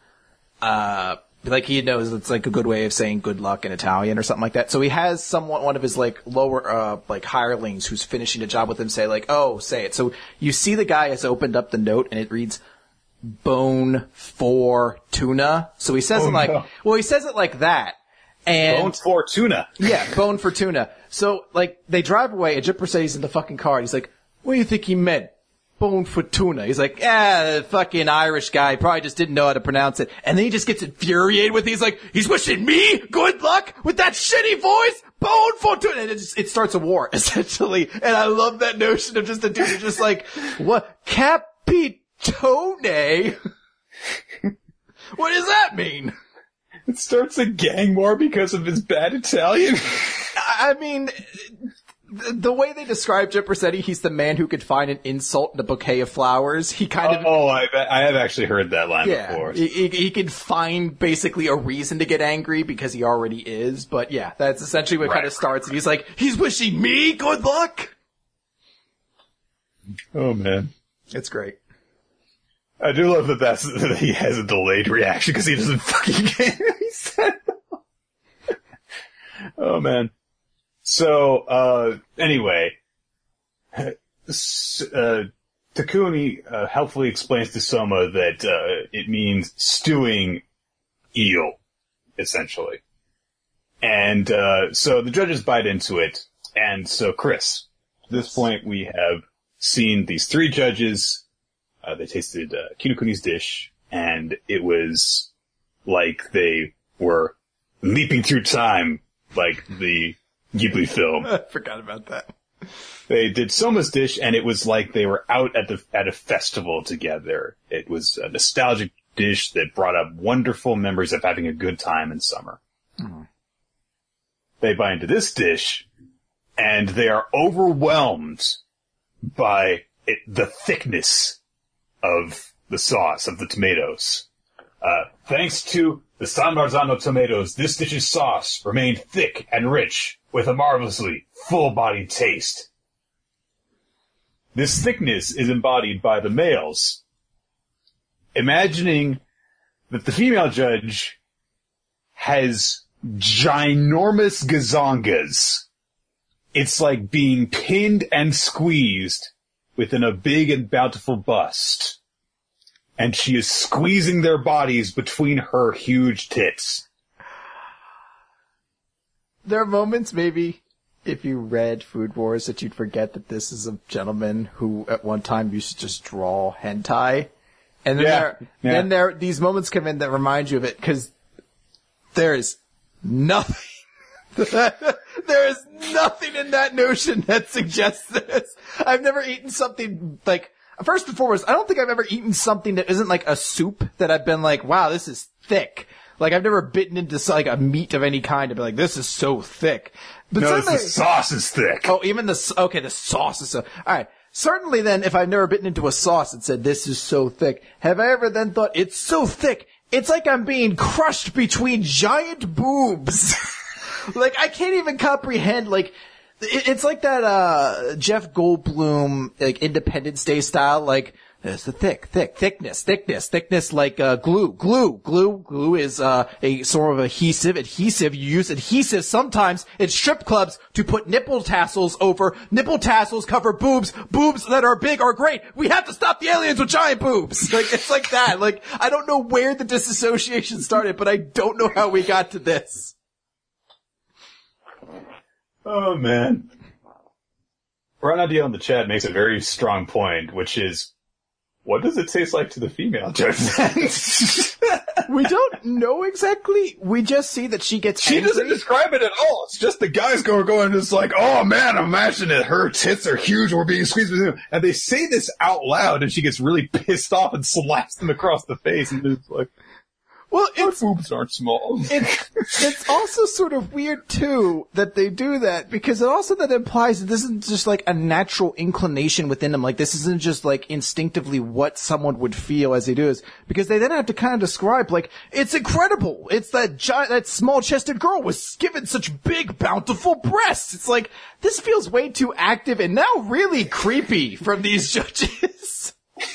Like he knows it's like a good way of saying good luck in Italian or something like that. So he has one of his like lower, hirelings who's finishing a job with him say like, "Oh, say it." So you see the guy has opened up the note and it reads, "Bone for tuna." So he says he says it like that. And Bone for tuna. Yeah, bone for tuna. So like they drive away and Jipper says he's in the fucking car and he's like, "What do you think he meant? Bone for tuna." He's like, the fucking Irish guy probably just didn't know how to pronounce it. And then he just gets infuriated with, he's like, "He's wishing me good luck with that shitty voice? Bone for tuna." And it starts a war, essentially. And I love that notion of just a dude who's just like, "What? Capitone?" What does that mean? It starts a gang war because of his bad Italian. I mean, the way they describe Chip Brassetti, he's the man who could find an insult in a bouquet of flowers. He kind of... Oh, I have actually heard that line before. He can find basically a reason to get angry because he already is. But yeah, that's essentially what kind of starts. And he's like, "He's wishing me good luck." Oh, man. It's great. I do love that he has a delayed reaction because he doesn't fucking get what he said. Oh, man. So, anyway, Takumi helpfully explains to Soma that it means stewing eel, essentially. And so the judges bite into it. And so, Chris, at this point we have seen these three judges. They tasted Kinokuni's dish, and it was like they were leaping through time, like the Ghibli film. I forgot about that. They did Soma's dish, and it was like they were out at a festival together. It was a nostalgic dish that brought up wonderful memories of having a good time in summer. Mm. They bite into this dish, and they are overwhelmed by the thickness of the sauce, of the tomatoes. Thanks to the San Marzano tomatoes, this dish's sauce remained thick and rich, with a marvelously full-bodied taste. This thickness is embodied by the males. Imagining that the female judge has ginormous gazongas. It's like being pinned and squeezed within a big and bountiful bust. And she is squeezing their bodies between her huge tits. There are moments, maybe, if you read Food Wars, that you'd forget that this is a gentleman who at one time used to just draw hentai. And then there these moments come in that remind you of it, because there is nothing. There is nothing in that notion that suggests this. I've never eaten something like, first and foremost, I don't think I've ever eaten something that isn't like a soup that I've been like, wow, this is thick. Like, I've never bitten into like a meat of any kind and be like, this is so thick. But no, the sauce is thick. Oh, even the sauce is so, alright. Certainly then, if I've never bitten into a sauce and said, this is so thick, have I ever then thought, it's so thick, it's like I'm being crushed between giant boobs. Like, I can't even comprehend, like, it's like that, Jeff Goldblum, like, Independence Day style, like, there's the thickness, like, glue. Glue is, a sort of adhesive. You use adhesive sometimes in strip clubs to put nipple tassels over. Nipple tassels cover boobs. Boobs that are big are great. We have to stop the aliens with giant boobs. Like, it's like that. Like, I don't know where the disassociation started, but I don't know how we got to this. Oh, man. Ron Ideal in the chat makes a very strong point, which is, what does it taste like to the female? We don't know exactly. We just see that she gets She angry. doesn't describe it at all. It's just the guys going, it's like, oh man, imagine it. Her tits are huge. We're being squeezed with them. And they say this out loud and she gets really pissed off and slaps them across the face. And it's like, well, our boobs aren't small. It's also sort of weird, too, that they do that, because it also that implies that this isn't just like a natural inclination within them. Like, this isn't just like instinctively what someone would feel as they do this, because they then have to kind of describe, like, it's incredible. It's that small-chested girl was given such big, bountiful breasts. It's like, this feels way too active and now really creepy from these judges.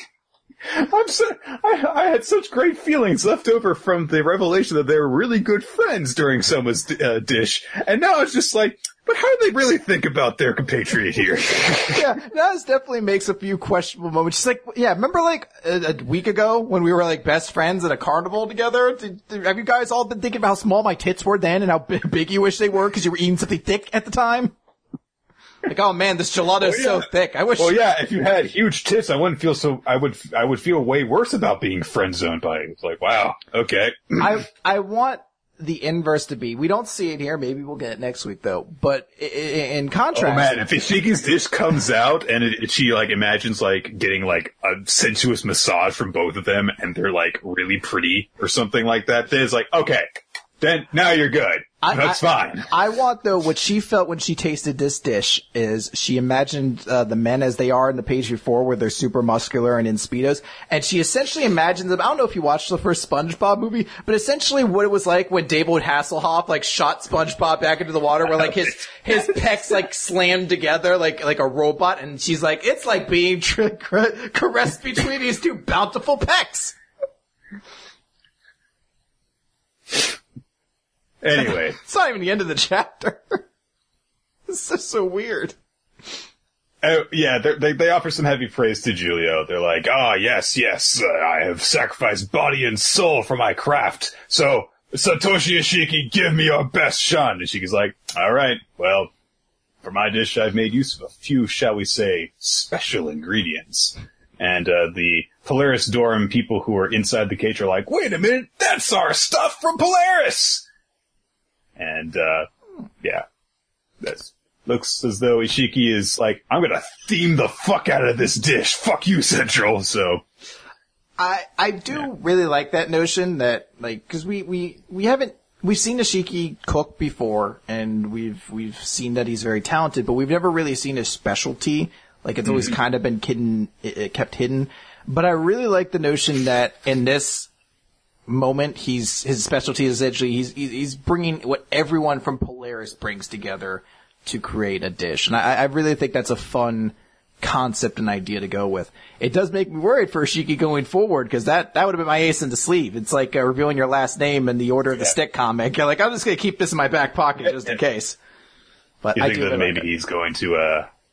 I had such great feelings left over from the revelation that they were really good friends during Soma's dish, and now it's just like, but how do they really think about their compatriot here? Yeah, that definitely makes a few questionable moments. She's like, yeah, remember like a week ago when we were like best friends at a carnival together? Have you guys all been thinking about how small my tits were then and how big you wish they were because you were eating something thick at the time? Like, oh man, this gelato is so thick. I wish. Well, yeah, if you had huge tits, I wouldn't feel so. I would feel way worse about being friend zoned by you. It's like, wow, okay. I want the inverse to be. We don't see it here. Maybe we'll get it next week though. But in contrast, oh man, if Ishiki's dish comes out and she like imagines like getting like a sensuous massage from both of them, and they're like really pretty or something like that, then it's like, okay, then now you're good. That's fine. I want, though, what she felt when she tasted this dish is she imagined the men as they are in the page before where they're super muscular and in Speedos. And she essentially imagined them. I don't know if you watched the first SpongeBob movie, but essentially what it was like when David Hasselhoff like shot SpongeBob back into the water where like his pecs like slammed together like a robot. And she's like, it's like being caressed between these two bountiful pecs. Anyway. It's not even the end of the chapter. It's just so weird. Yeah, they offer some heavy praise to Julio. They're like, yes, I have sacrificed body and soul for my craft. So, Satoshi Ishiki, give me your best shot. And Ishiki's like, alright, well, for my dish, I've made use of a few, shall we say, special ingredients. And, the Polaris Dorm people who are inside the cage are like, wait a minute, that's our stuff from Polaris! And, yeah, that looks as though Ishiki is like, I'm gonna theme the fuck out of this dish. Fuck you, Central. So, I do really like that notion that, like, cause we've seen Ishiki cook before and we've seen that he's very talented, but we've never really seen his specialty. Like, it's always kind of been kept hidden. But I really like the notion that in this moment, his specialty is essentially he's bringing what everyone from Polaris brings together to create a dish, and I really think that's a fun concept and idea to go with. It does make me worried for Ishiki going forward, because that would have been my ace in the sleeve. It's like revealing your last name in the Order of the Stick comic. You're like, I'm just gonna keep this in my back pocket just in case. But you think that maybe he's going to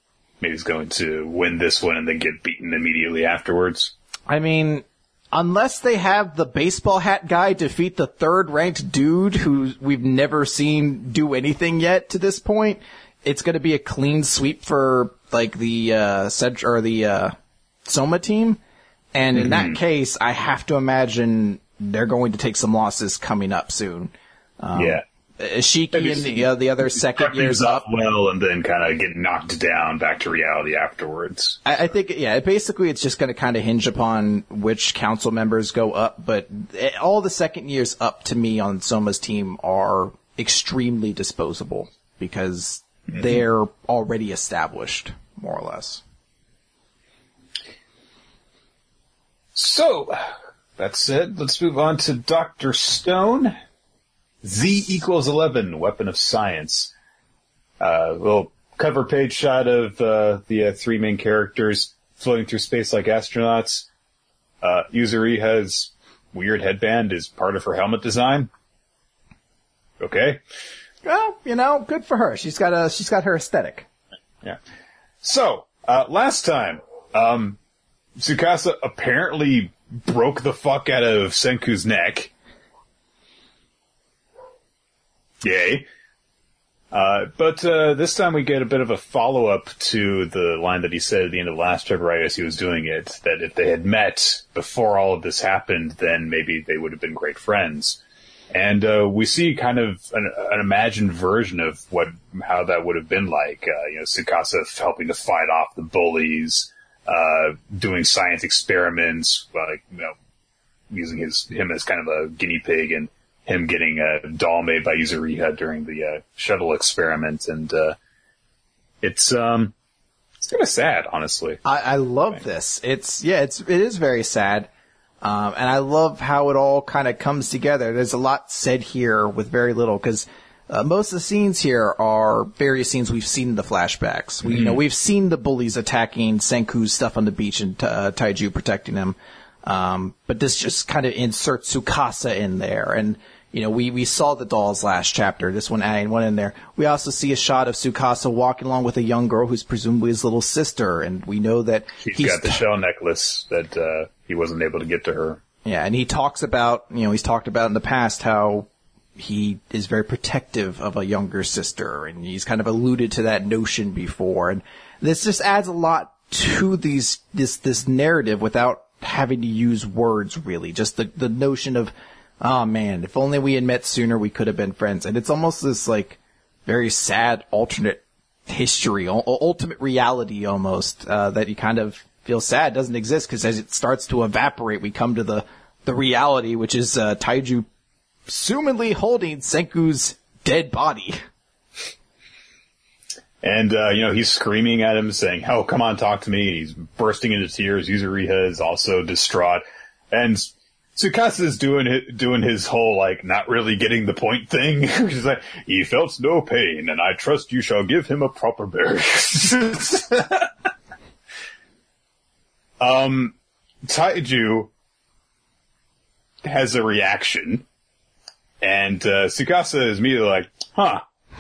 maybe he's going to win this one and then get beaten immediately afterwards. I mean, unless they have the baseball hat guy defeat the third-ranked dude who we've never seen do anything yet to this point, it's going to be a clean sweep for like the Soma team. And in that case, I have to imagine they're going to take some losses coming up soon. Ishiki and the other second years up well, and then kind of get knocked down back to reality afterwards. I think, basically it's just going to kind of hinge upon which council members go up, but all the second years up to me on Soma's team are extremely disposable because they're already established, more or less. So, that said, let's move on to Dr. Stone. Z equals 11, Weapon of Science. Little cover page shot of the three main characters floating through space like astronauts. Yuzuriha's weird headband is part of her helmet design. Okay. Well, good for her. She's got her aesthetic. Yeah. So, last time, Tsukasa apparently broke the fuck out of Senku's neck. Yay. But this time we get a bit of a follow-up to the line that he said at the end of last chapter, right as he was doing it, that if they had met before all of this happened, then maybe they would have been great friends. And we see kind of an imagined version of how that would have been like. Tsukasa helping to fight off the bullies, doing science experiments, using him as kind of a guinea pig, and him getting a doll made by Yuzuriha during the shuttle experiment, and it's kind of sad, honestly. I love this. It is very sad, and I love how it all kind of comes together. There's a lot said here with very little, because most of the scenes here are various scenes we've seen in the flashbacks. We've seen the bullies attacking Senku's stuff on the beach and Taiju protecting him. But this just kind of inserts Tsukasa in there. And, we saw the dolls last chapter, this one adding one in there. We also see a shot of Tsukasa walking along with a young girl who's presumably his little sister. And we know that he's got the shell necklace that, he wasn't able to get to her. Yeah. And he talks about, he's talked about in the past how he is very protective of a younger sister. And he's kind of alluded to that notion before. And this just adds a lot to this narrative without having to use words, really. Just the notion of, oh man, if only we had met sooner, we could have been friends. And it's almost this very sad alternate history, ultimate reality almost, that you kind of feel sad doesn't exist, because as it starts to evaporate, we come to the reality, which is Taiju assumedly holding Senku's dead body. And, he's screaming at him, saying, "Oh, come on, talk to me." He's bursting into tears. Yuzuriha is also distraught. And Tsukasa is doing his whole, not really getting the point thing. He's like, "He felt no pain, and I trust you shall give him a proper burial." Taiju has a reaction, and Tsukasa is immediately like, huh.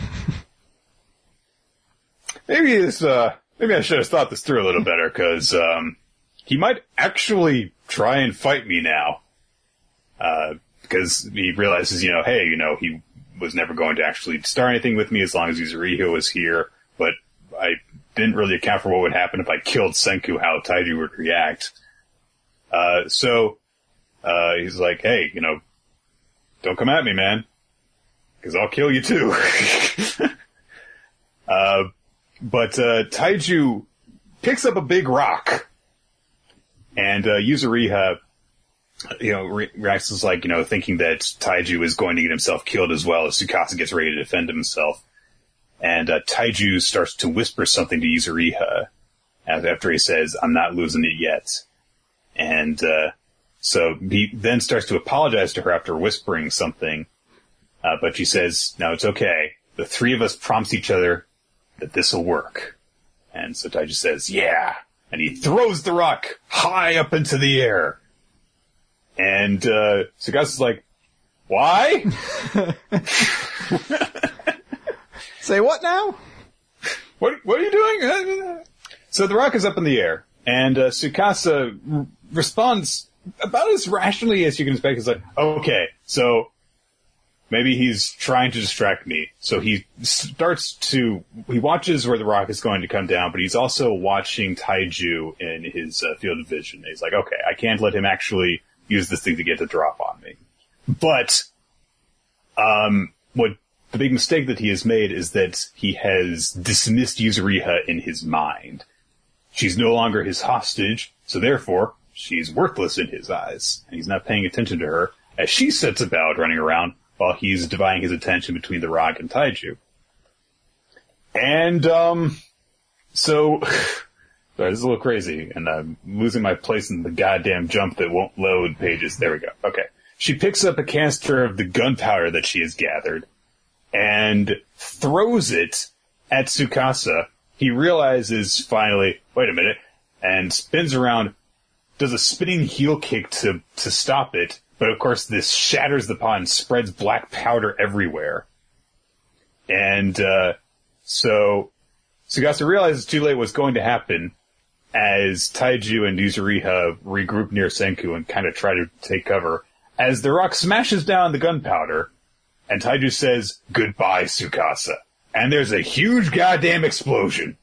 Maybe I should have thought this through a little better, because he might actually try and fight me now. Because he realizes, he was never going to actually start anything with me as long as Yuzuriha was here, but I didn't really account for what would happen if I killed Senku, how Taiju would react. So he's like, "Hey, don't come at me, man, because I'll kill you too." But Taiju picks up a big rock, and Yuzuriha, reacts as thinking that Taiju is going to get himself killed as well as Tsukasa gets ready to defend himself. And Taiju starts to whisper something to Yuzuriha after he says, "I'm not losing it yet." And so he then starts to apologize to her after whispering something, but she says, "No, it's okay. The three of us promise each other that this'll work." And so Taiju says, "Yeah." And he throws the rock high up into the air. And Tsukasa's like, "Why?" Say what now? What are you doing? So the rock is up in the air, and Tsukasa responds about as rationally as you can expect. It's like, okay, so maybe he's trying to distract me. So he watches where the rock is going to come down, but he's also watching Taiju in his field of vision. He's like, okay, I can't let him actually use this thing to get the drop on me. But, what the big mistake that he has made is that he has dismissed Yuzuriha in his mind. She's no longer his hostage, so therefore, she's worthless in his eyes, and he's not paying attention to her as she sets about running around while he's dividing his attention between the rock and Taiju. And, so, sorry, this is a little crazy, and I'm losing my place in the goddamn jump that won't load pages. There we go. Okay. She picks up a canister of the gunpowder that she has gathered, and throws it at Tsukasa. He realizes finally, wait a minute, and spins around, does a spinning heel kick to stop it, but of course this shatters the pot and spreads black powder everywhere. And, so Tsukasa realizes too late what's going to happen as Taiju and Yuzuriha regroup near Senku and kind of try to take cover, as the rock smashes down the gunpowder, and Taiju says, goodbye, Tsukasa. And there's a huge goddamn explosion.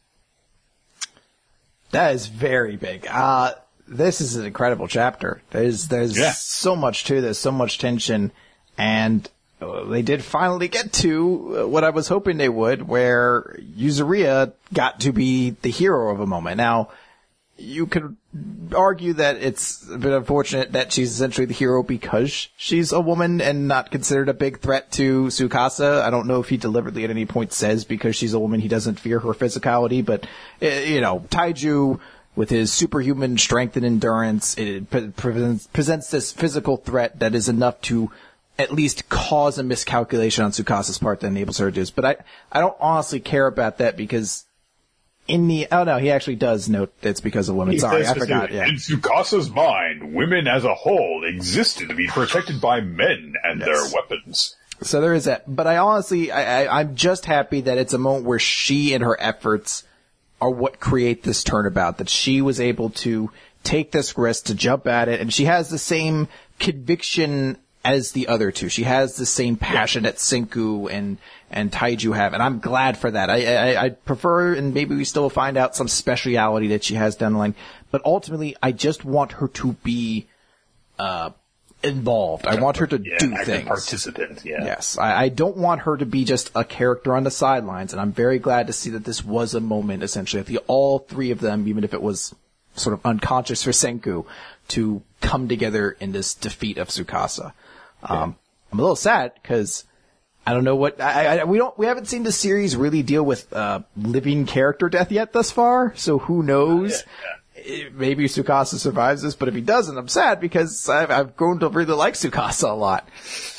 That is very big. This is an incredible chapter. There's so much to this, so much tension, and they did finally get to what I was hoping they would, where Yuzuriha got to be the hero of a moment. Now, you could argue that it's a bit unfortunate that she's essentially the hero because she's a woman and not considered a big threat to Tsukasa. I don't know if he deliberately at any point says because she's a woman he doesn't fear her physicality, but, Taiju, with his superhuman strength and endurance, it presents this physical threat that is enough to at least cause a miscalculation on Tsukasa's part that enables her to do this. But I don't honestly care about that because he actually does note that it's because of women. Sorry, I forgot. Yeah. In Tsukasa's mind, women as a whole existed to be protected by men and their weapons. So there is that. But I'm just happy that it's a moment where she and her efforts are what create this turnabout, that she was able to take this risk, to jump at it, and she has the same conviction as the other two. She has the same passion that Senku and Taiju have, and I'm glad for that. I prefer, and maybe we still find out some speciality that she has down the line, but ultimately, I just want her to be involved. I want her to do things. Participant, yeah. Yes. I don't want her to be just a character on the sidelines, and I'm very glad to see that this was a moment, essentially, that all three of them, even if it was sort of unconscious for Senku, to come together in this defeat of Tsukasa. I'm a little sad because I don't know what we haven't seen the series really deal with living character death yet thus far. So who knows? Maybe Tsukasa survives this, but if he doesn't, I'm sad because I've grown to really like Tsukasa a lot.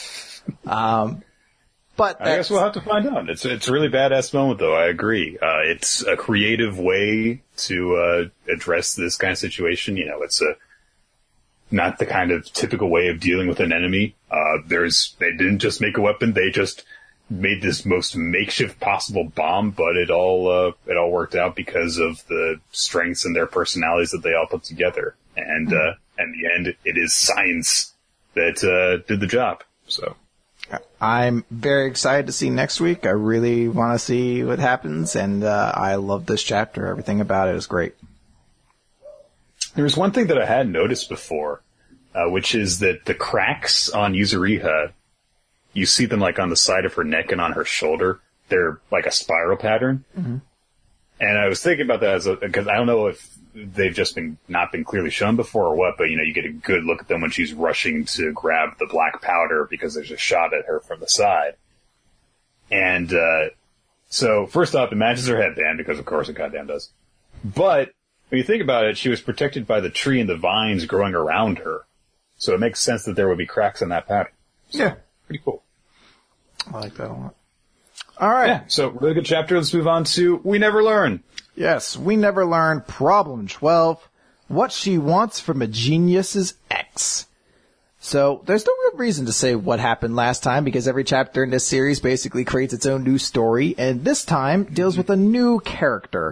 But I guess we'll have to find out. It's a really badass moment, though. I agree. It's a creative way to address this kind of situation. It's not the kind of typical way of dealing with an enemy. They didn't just make a weapon, they just made this most makeshift possible bomb, but it all worked out because of the strengths and their personalities that they all put together. And, in the end, it is science that, did the job. So. I'm very excited to see next week. I really want to see what happens, and, I love this chapter. Everything about it is great. There was one thing that I hadn't noticed before, which is that the cracks on Yuzuriha, you see them like on the side of her neck and on her shoulder. They're like a spiral pattern. Mm-hmm. And I was thinking about that because I don't know if they've just not been clearly shown before or what, but you get a good look at them when she's rushing to grab the black powder because there's a shot at her from the side. And, so first off, it matches her headband because of course it goddamn does. But when you think about it, she was protected by the tree and the vines growing around her. So it makes sense that there would be cracks in that pattern. So, yeah. Pretty cool. I like that a lot. All right. Yeah, so really good chapter. Let's move on to We Never Learn. Yes, We Never Learn, Problem 12, What She Wants from a Genius's Ex. So, there's no real reason to say what happened last time because every chapter in this series basically creates its own new story, and this time deals with a new character.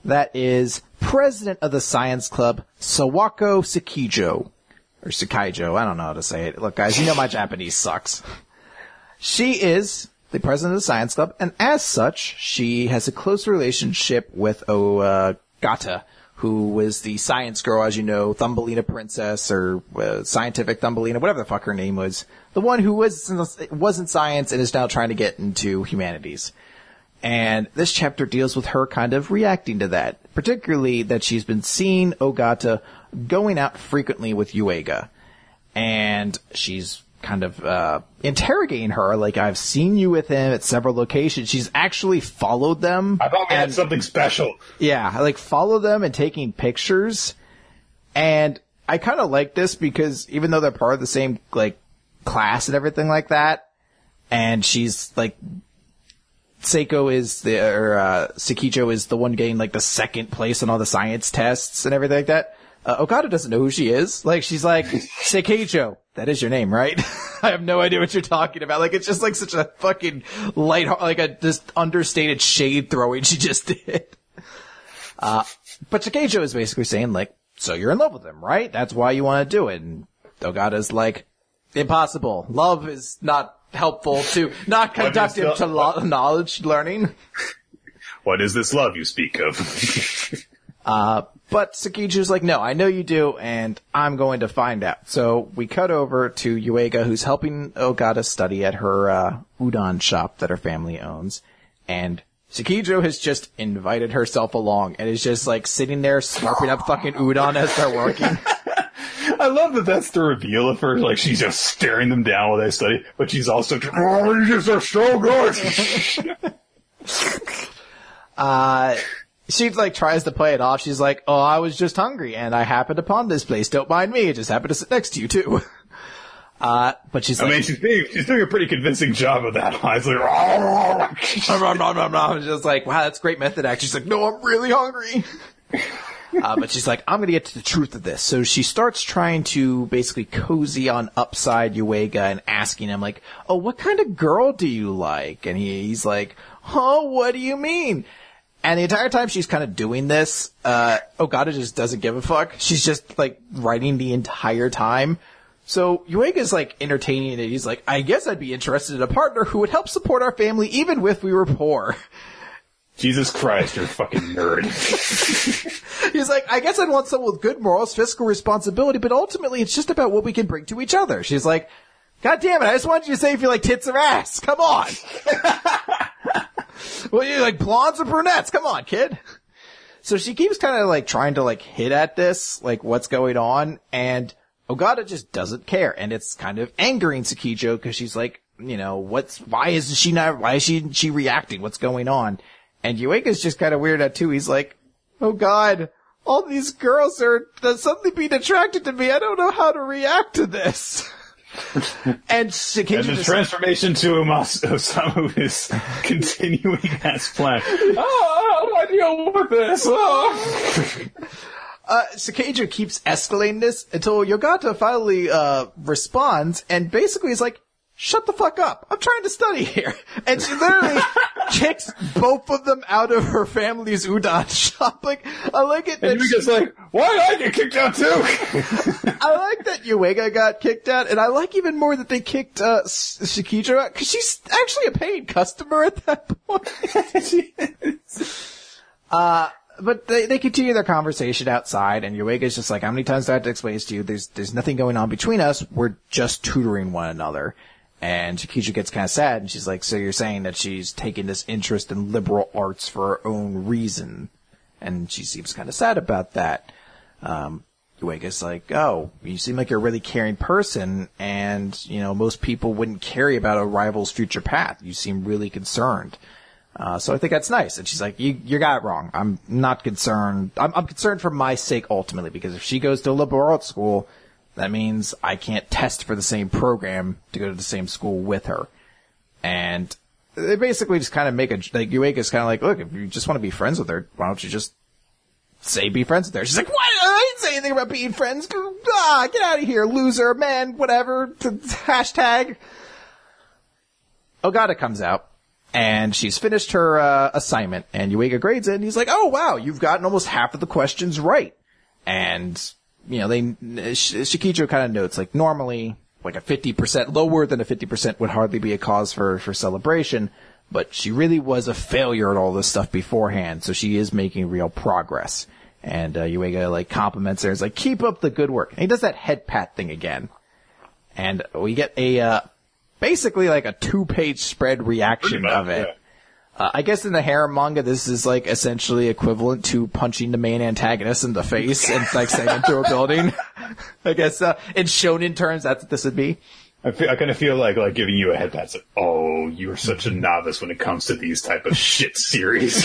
that is president of the science club, Sawako Sakijo. Or Sakaijo, I don't know how to say it. Look, guys, you know my Japanese sucks. She is the president of the science club, and as such, she has a close relationship with Ogata, who was the science girl, as you know, Thumbelina Princess, or Scientific Thumbelina, whatever the fuck her name was. The one who was in science and is now trying to get into humanities. And this chapter deals with her kind of reacting to that, particularly that she's been seeing Ogata going out frequently with Yuiga. And she's kind of interrogating her, like, I've seen you with him at several locations. She's actually followed them. I thought we had something special. Yeah, like, follow them and taking pictures. And I kind of like this because even though they're part of the same, like, class and everything like that, and she's, like, Seiko is Sakijo is the one getting, like, the second place on all the science tests and everything like that. Okada doesn't know who she is. Like, she's like, Sakijo, that is your name, right? I have no idea what you're talking about. Like, it's just like such a fucking like a just understated shade throwing she just did. But Sakijo is basically saying, like, so you're in love with him, right? That's why you want to do it. And Okada's like, impossible. Love is not helpful to, not conducive to knowledge learning. What is this love you speak of? But Sakiju's like, no, I know you do, and I'm going to find out. So we cut over to Yuiga, who's helping Ogata study at her udon shop that her family owns. And Sakijo has just invited herself along and is just, like, sitting there slurping up fucking udon as they're working. I love that that's the reveal of her. Like, she's just staring them down while they study, but she's also just, oh, these are so good! She, like, tries to play it off. She's like, oh, I was just hungry, and I happened upon this place. Don't mind me. It just happened to sit next to you, too. But she's like... I mean, she's doing a pretty convincing job of that. I was like, I'm just like, wow, that's great method act. She's like, no, I'm really hungry. But she's like, I'm gonna get to the truth of this. So she starts trying to basically cozy on upside Yuiga and asking him, like, oh, what kind of girl do you like? And he's like, oh, what do you mean? And the entire time she's kind of doing this, Ogata just doesn't give a fuck. She's just, like, writing the entire time. So Yuiga's, like, entertaining it. He's like, I guess I'd be interested in a partner who would help support our family even if we were poor. Jesus Christ, you're a fucking nerd. He's like, I guess I'd want someone with good morals, fiscal responsibility, but ultimately it's just about what we can bring to each other. She's like, God damn it, I just wanted you to say if you like tits or ass. Come on. Well, you like blondes or brunettes? Come on, kid. So she keeps kind of like trying to like hit at this, like what's going on, and Ogata just doesn't care, and it's kind of angering Sakijo because she's like, you know, why is she reacting? What's going on? And Yuiga's just kind of weirded out too. He's like, oh God, all these girls are suddenly being attracted to me. I don't know how to react to this. And Sakijo and the transformation to Osamu is continuing as planned. Oh, how do I deal with this? Oh. Sakijo keeps escalating this until Yogata finally responds and basically is like, shut the fuck up. I'm trying to study here. And she literally kicks both of them out of her family's udon shop. Like, I like it that and Yuiga's like, why did I get kicked out too? I like that Yuiga got kicked out, and I like even more that they kicked Sakijo out, because she's actually a paid customer at that point. But they continue their conversation outside, and Yuiga's just like, how many times do I have to explain this to you? There's nothing going on between us. We're just tutoring one another. And Sakijo gets kind of sad, and she's like, so you're saying that she's taken this interest in liberal arts for her own reason? And she seems kind of sad about that. Yuiga's like, oh, you seem like you're a really caring person, and, you know, most people wouldn't care about a rival's future path. You seem really concerned. So I think that's nice. And she's like, you got it wrong. I'm not concerned. I'm concerned for my sake ultimately, because if she goes to a liberal arts school, that means I can't test for the same program to go to the same school with her. And they basically just kind of make like, Yuiga's kind of like, look, if you just want to be friends with her, why don't you just say be friends with her? She's like, what? I didn't say anything about being friends. Get out of here, loser, man, whatever. Hashtag. Ogata comes out. And she's finished her assignment, and Yuiga grades it, and he's like, "Oh wow, you've gotten almost half of the questions right." And Shikicho kind of notes, like, normally, like a 50%, lower than a 50% would hardly be a cause for celebration, but she really was a failure at all this stuff beforehand, so she is making real progress. And Yuiga like compliments her, is like, "Keep up the good work." And he does that head pat thing again, and we get a basically like a 2-page spread reaction of it. Yeah. I guess in the harem manga, this is like essentially equivalent to punching the main antagonist in the face and like saying into a building. I guess in shonen terms, that's what this would be. I kind of feel like giving you a head pat. Like, oh, you are such a novice when it comes to these type of shit series.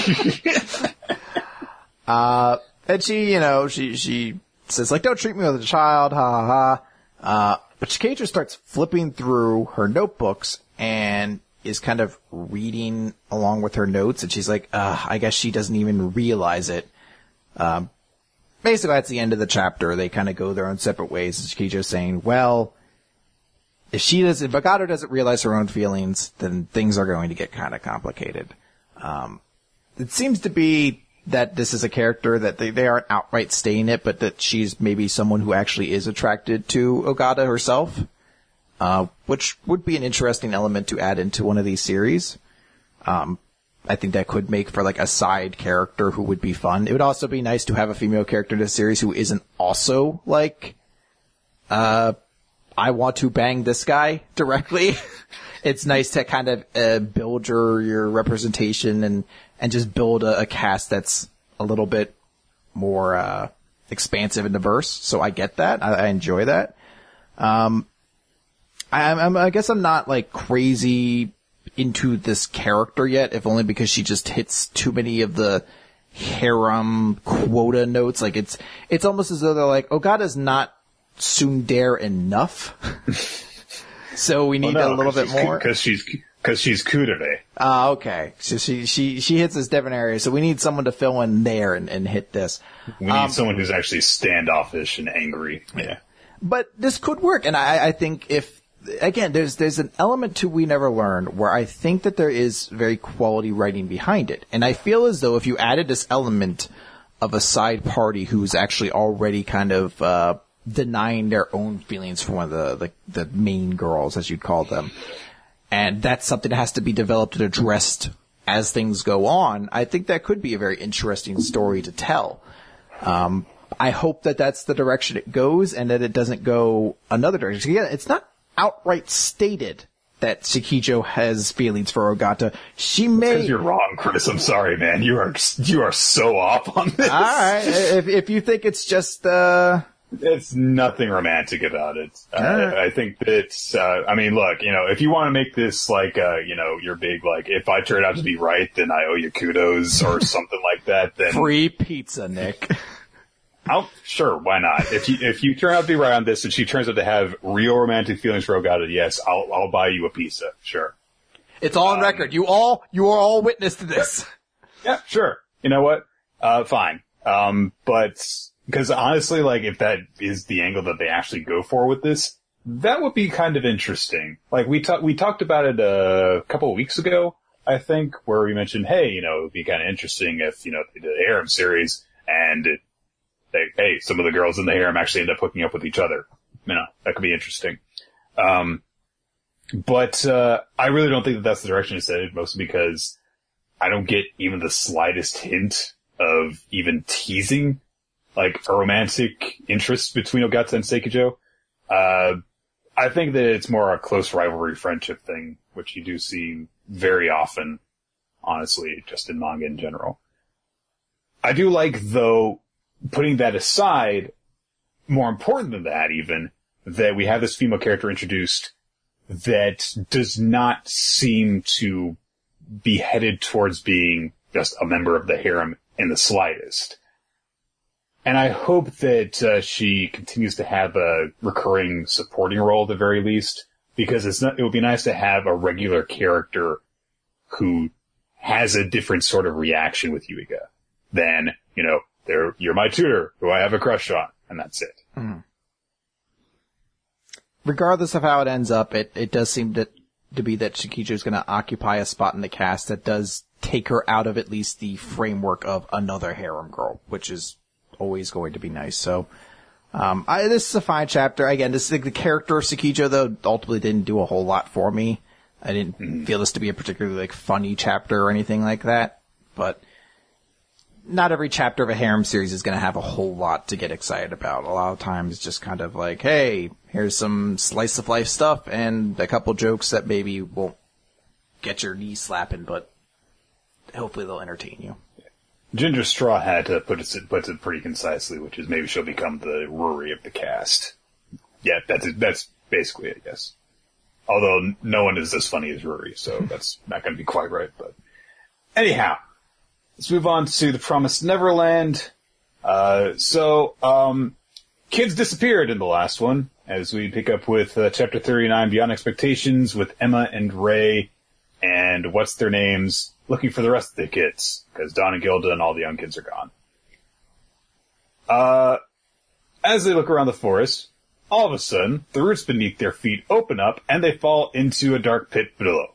And she says like, "Don't treat me like a child, ha ha ha." But Shikicho starts flipping through her notebooks and is kind of reading along with her notes, and she's like, I guess she doesn't even realize it. Basically, that's the end of the chapter. They kind of go their own separate ways, and Shikicho's saying, well, if Ogata doesn't realize her own feelings, then things are going to get kind of complicated. It seems to be that this is a character that they aren't outright stating it, but that she's maybe someone who actually is attracted to Ogata herself, which would be an interesting element to add into one of these series. I think that could make for like a side character who would be fun. It would also be nice to have a female character in this series who isn't also like, I want to bang this guy directly. It's nice to kind of build your representation and just build a cast that's a little bit more expansive and diverse. So I get that. I enjoy that. I guess I'm not like crazy into this character yet, if only because she just hits too many of the harem quota notes. Like it's almost as though they're like, Ogata's not tsundere enough. So we need a little bit more. Because she's kudere. Okay. So she hits this different area, so we need someone to fill in there and hit this. We need someone who's actually standoffish and angry. Yeah. But this could work, and I think if, again, there's an element to We Never Learn where I think that there is very quality writing behind it. And I feel as though if you added this element of a side party who's actually already kind of denying their own feelings for one of the main girls, as you'd call them, and that's something that has to be developed and addressed as things go on, I think that could be a very interesting story to tell. I hope that that's the direction it goes and that it doesn't go another direction. Again, it's not outright stated that Shikicho has feelings for Ogata. She may... Because you're wrong, Chris. I'm sorry, man. You are so off on this. All right. If you think it's just... It's nothing romantic about it. I think that, I mean, look, if you want to make this like, your big, like, if I turn out to be right, then I owe you kudos or something like that, then... Free pizza, Nick. Oh, sure, why not? If you turn out to be right on this and she turns out to have real romantic feelings for Ogata, yes, I'll buy you a pizza, sure. It's all on record. You are all witness to this. Yeah, sure. You know what? Fine. But... Because honestly, like, if that is the angle that they actually go for with this, that would be kind of interesting. Like, we talked about it a couple of weeks ago, I think, where we mentioned, hey, it would be kind of interesting if, they did a harem series, and some of the girls in the harem actually end up hooking up with each other. That could be interesting. But I really don't think that that's the direction it's headed, mostly because I don't get even the slightest hint of even teasing like a romantic interest between Ogata and Sekijo. I think that it's more a close rivalry friendship thing, which you do see very often, honestly, just in manga in general. I do like, though, putting that aside, more important than that even, that we have this female character introduced that does not seem to be headed towards being just a member of the harem in the slightest. And I hope that she continues to have a recurring supporting role at the very least, because it would be nice to have a regular character who has a different sort of reaction with Yuiga than, you're my tutor, who I have a crush on, and that's it. Mm. Regardless of how it ends up, it does seem that to be that Shikicho's going to occupy a spot in the cast that does take her out of at least the framework of another harem girl, which is always going to be nice. So, this is a fine chapter. Again, the character of Shikicho, though, ultimately didn't do a whole lot for me. I didn't feel this to be a particularly, like, funny chapter or anything like that. But not every chapter of a harem series is going to have a whole lot to get excited about. A lot of times it's just kind of like, hey, here's some slice of life stuff and a couple jokes that maybe won't get your knees slapping, but hopefully they'll entertain you. Ginger Straw Hat puts it pretty concisely, which is maybe she'll become the Rory of the cast. Yeah, that's basically it, yes. Although no one is as funny as Rory, so that's not going to be quite right. But anyhow, let's move on to The Promised Neverland. Kids disappeared in the last one, as we pick up with Chapter 39, Beyond Expectations, with Emma and Ray, and what's their names, looking for the rest of the kids, because Dawn and Gilda and all the young kids are gone. As they look around the forest, all of a sudden, the roots beneath their feet open up, and they fall into a dark pit below.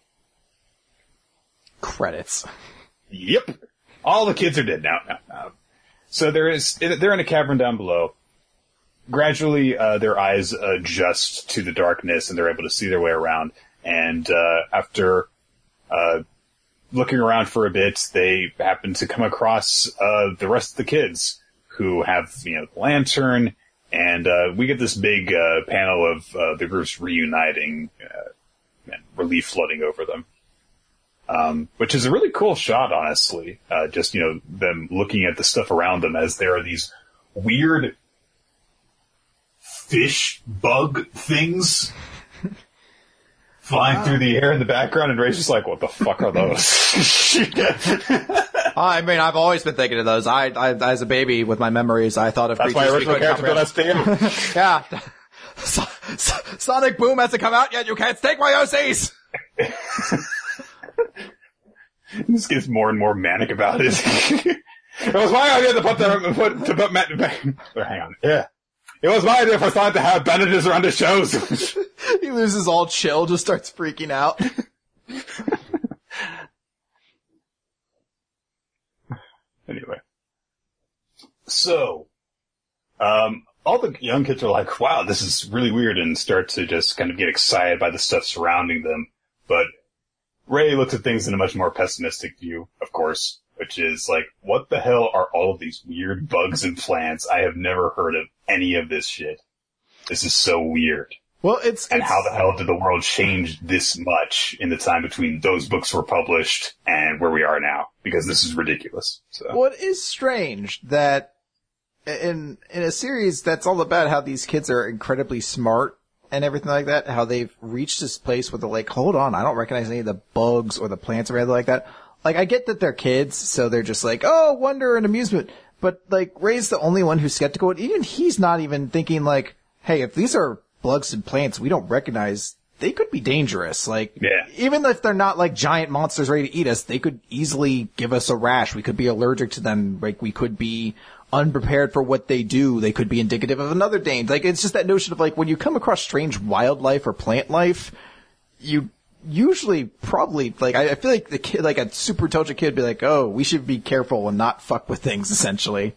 Credits. Yep. All the kids are dead now. So they're in a cavern down below. Gradually, their eyes adjust to the darkness, and they're able to see their way around. And after looking around for a bit, they happen to come across the rest of the kids, who have, the lantern, and we get this big panel of the groups reuniting, and relief flooding over them. Which is a really cool shot, honestly. Just, them looking at the stuff around them as there are these weird fish bug things flying through the air in the background, and Ray's just like, what the fuck are those? I mean, I've always been thinking of those. I as a baby with my memories, I thought of That's my original character, but that's the Yeah. Sonic Boom hasn't come out yet. You can't stake my OCs. This gets more and more manic about it. It was my idea to hang on. Yeah. It was my idea for Sonic to have bandages around his shows. He loses all chill, just starts freaking out. Anyway. So, all the young kids are like, wow, this is really weird, and start to just kind of get excited by the stuff surrounding them. But Ray looks at things in a much more pessimistic view, of course, which is like, what the hell are all of these weird bugs and plants? I have never heard of any of this shit. This is so weird. Well, how the hell did the world change this much in the time between those books were published and where we are now? Because this is ridiculous. So. Well, it is strange that in a series that's all about how these kids are incredibly smart and everything like that, how they've reached this place where they're like, hold on, I don't recognize any of the bugs or the plants or anything like that. Like, I get that they're kids, so they're just like, oh, wonder and amusement. But, like, Ray's the only one who's skeptical, and even he's not even thinking, like, hey, if these are bugs and plants we don't recognize, they could be dangerous. Like, yeah. Even if they're not, like, giant monsters ready to eat us, they could easily give us a rash. We could be allergic to them. Like, we could be unprepared for what they do. They could be indicative of another danger. Like, it's just that notion of, like, when you come across strange wildlife or plant life, you usually probably, like, I feel like the kid, like a super intelligent kid would be like, oh, we should be careful and not fuck with things, essentially.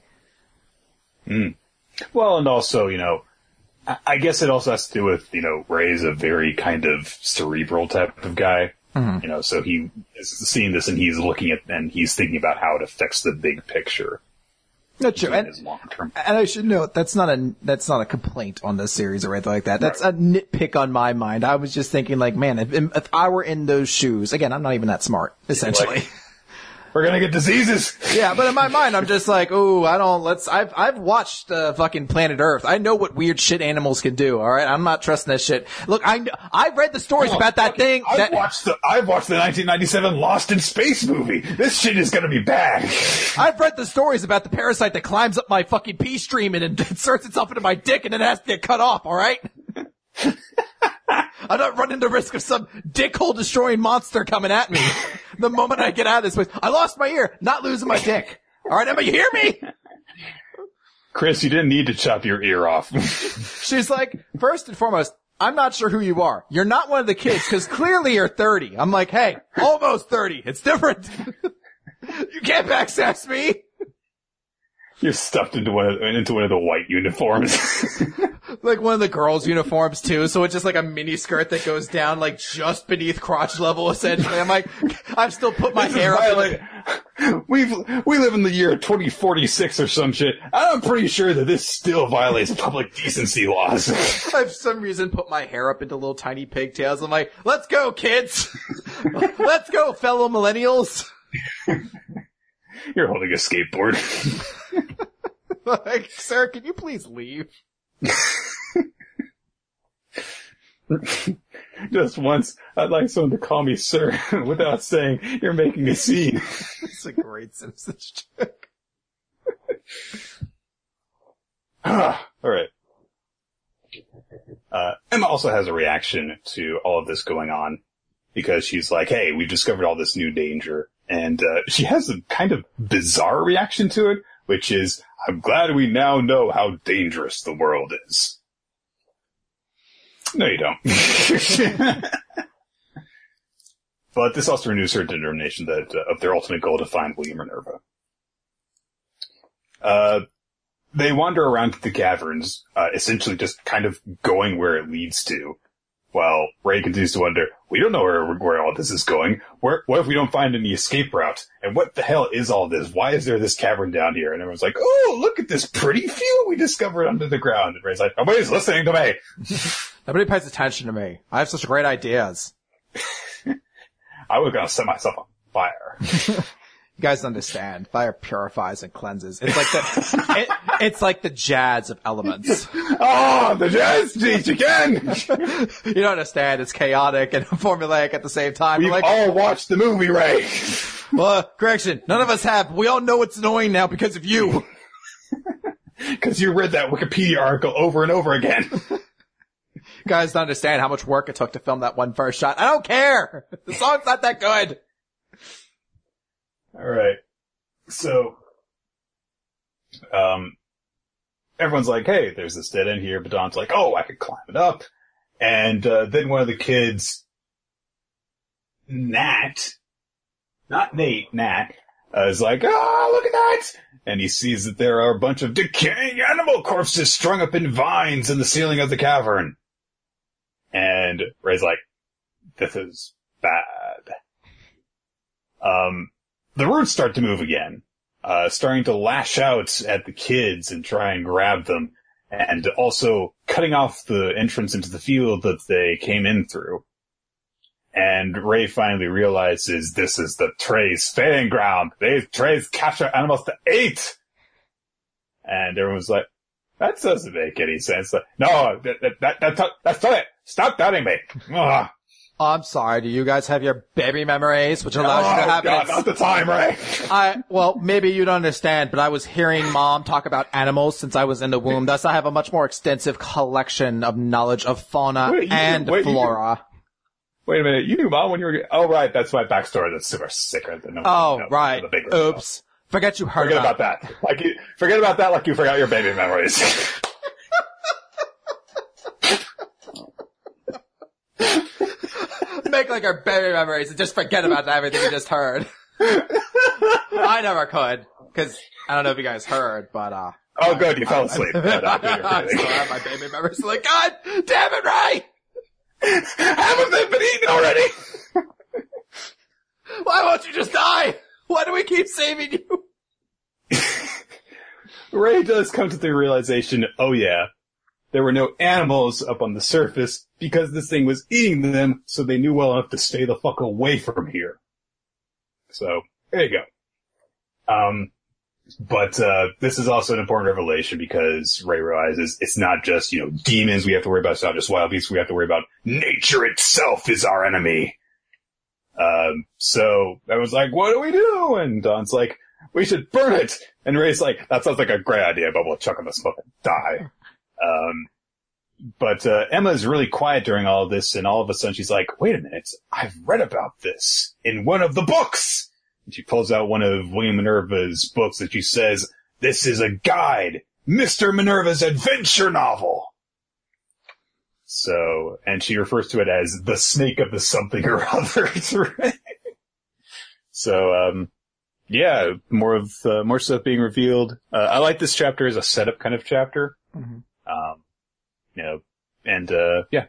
Well, and also, I guess it also has to do with, Ray's a very kind of cerebral type of guy. Mm-hmm. So he is seeing this and he's looking at, and he's thinking about how it affects the big picture. That's true. And, his long term. And I should note, that's not a complaint on this series or anything like that. That's right. A nitpick on my mind. I was just thinking, like, man, if I were in those shoes, again, I'm not even that smart, essentially. Like, we're gonna get diseases. Yeah, but in my mind, I'm just like, I've watched, fucking Planet Earth. I know what weird shit animals can do, alright? I'm not trusting that shit. Look, I've read the stories about that thing. I've watched the 1997 Lost in Space movie. This shit is gonna be bad. I've read the stories about the parasite that climbs up my fucking pee stream and inserts itself into my dick and then it has to get cut off, alright? I'm not running the risk of some dickhole destroying monster coming at me the moment I get out of this place. I lost my ear, not losing my dick. All right, Emma, you hear me? Chris, you didn't need to chop your ear off. She's like, first and foremost, I'm not sure who you are. You're not one of the kids, because clearly you're 30. I'm like, hey, almost 30. It's different. You can't backsass me. You're stuffed into one of the white uniforms. Like one of the girls' uniforms too, so it's just like a mini skirt that goes down like just beneath crotch level essentially. I'm like, I've still put my hair up. We live in the year 2046 or some shit. I'm pretty sure that this still violates public decency laws. I, for some reason, put my hair up into little tiny pigtails. I'm like, let's go, kids! Let's go, fellow millennials! You're holding a skateboard. Like, sir, can you please leave? Just once, I'd like someone to call me sir without saying you're making a scene. It's a great Simpsons joke. Alright. Emma also has a reaction to all of this going on because she's like, hey, we discovered all this new danger. And she has a kind of bizarre reaction to it, which is, I'm glad we now know how dangerous the world is. No, you don't. But this also renews her determination that of their ultimate goal to find William Minerva. They wander around the caverns, essentially just kind of going where it leads to, while Ray continues to wonder, we don't know where all this is going. What if we don't find any escape route? And what the hell is all this? Why is there this cavern down here? And everyone's like, oh, look at this pretty fuel we discovered under the ground. And Ray's like, nobody's listening to me. Nobody pays attention to me. I have such great ideas. I was gonna set myself on fire. You guys understand. Fire purifies and cleanses. It's like it's like the jazz of elements. Oh, the jazz teach again! You don't understand. It's chaotic and formulaic at the same time. We've all watched the movie, Ray. Well, correction. None of us have. We all know it's annoying now because of you. Because you read that Wikipedia article over and over again. You guys don't understand how much work it took to film that one first shot. I don't care. The song's not that good. Alright. So, everyone's like, hey, there's this dead end here, but Don's like, oh, I could climb it up. And, then one of the kids, Nat, is like, oh, look at that! And he sees that there are a bunch of decaying animal corpses strung up in vines in the ceiling of the cavern. And Ray's like, this is bad. The roots start to move again, starting to lash out at the kids and try and grab them, and also cutting off the entrance into the field that they came in through. And Ray finally realizes this is the Treys feeding ground. Treys capture animals to eat! And everyone's like, that doesn't make any sense. Like, no, that's it. Stop doubting me. Ugh. I'm sorry, do you guys have your baby memories, which allows you to have God, not the time, Ray. Well, maybe you don't understand, but I was hearing Mom talk about animals since I was in the womb. Thus, I have a much more extensive collection of knowledge of fauna and flora. Wait a minute, you knew Mom when you were... Oh, right, that's my backstory that's super sicker than... Right. Oops. Forget you heard about that. Forget about that like you forgot your baby memories. Make like our baby memories and just forget about everything you just heard. I never could, because I don't know if you guys heard, but oh, good, you fell asleep. I still have my baby memories. Like, God damn it, Ray! Haven't they been eaten already? Why won't you just die? Why do we keep saving you? Ray does come to the realization, oh yeah, there were no animals up on the surface because this thing was eating them, so they knew well enough to stay the fuck away from here. So, there you go. But this is also an important revelation because Ray realizes it's not just, demons we have to worry about, it's not just wild beasts we have to worry about. Nature itself is our enemy. So everyone's like, what do we do? And Don's like, we should burn it. And Ray's like, that sounds like a great idea, but we'll chuck in the smoke and die. But Emma's really quiet during all of this, and all of a sudden she's like, wait a minute, I've read about this in one of the books! And she pulls out one of William Minerva's books and she says, this is a guide, Mr. Minerva's adventure novel! So, and she refers to it as the snake of the something or other. Right? So, yeah, more stuff being revealed. I like this chapter as a setup kind of chapter. Mm-hmm. Yeah.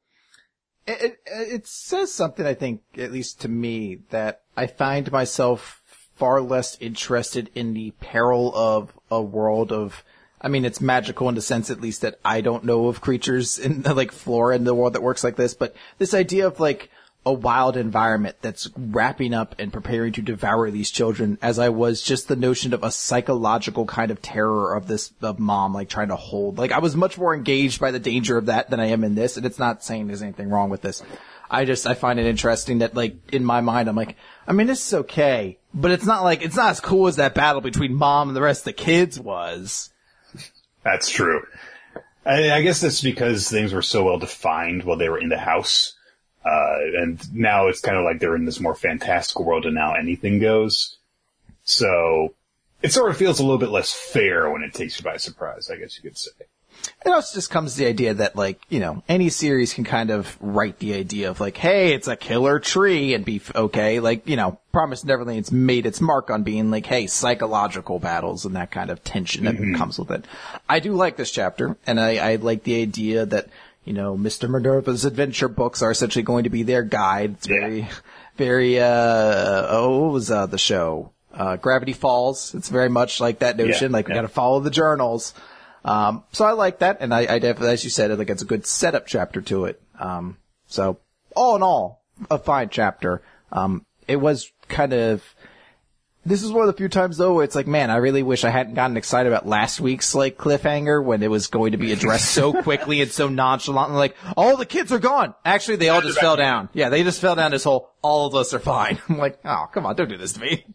It says something, I think, at least to me, that I find myself far less interested in the peril of a world of, I mean, it's magical in the sense, at least, that I don't know of creatures in like flora in the world that works like this, but this idea of like a wild environment that's wrapping up and preparing to devour these children, as I was just the notion of a psychological kind of terror of mom, like trying to hold, like I was much more engaged by the danger of that than I am in this. And it's not saying there's anything wrong with this. I find it interesting that, like, in my mind, I'm like, I mean, this is okay, but it's not as cool as that battle between mom and the rest of the kids was. That's true. I guess that's because things were so well defined while they were in the house. And now it's kind of like they're in this more fantastical world and now anything goes. So it sort of feels a little bit less fair when it takes you by surprise, I guess you could say. It also just comes to the idea that, like, you know, any series can kind of write the idea of like, hey, it's a killer tree and be okay. Like, you know, Promised Neverland's made its mark on being like, hey, psychological battles and that kind of tension that comes with it. I do like this chapter, and I like the idea that, you know, Mr. Minerva's adventure books are essentially going to be their guide. It's very, what was the show? Gravity Falls. It's very much like that notion. We gotta follow the journals. So I like that, and I definitely, as you said, I think it's a good setup chapter to it. So all in all, a fine chapter. It was kind of, this is one of the few times though where it's like, man, I really wish I hadn't gotten excited about last week's like cliffhanger when it was going to be addressed so quickly and so nonchalantly, like, all the kids are gone. Actually, they all just fell down. Yeah, they just fell down this hole. All of us are fine. I'm like, oh, come on, don't do this to me.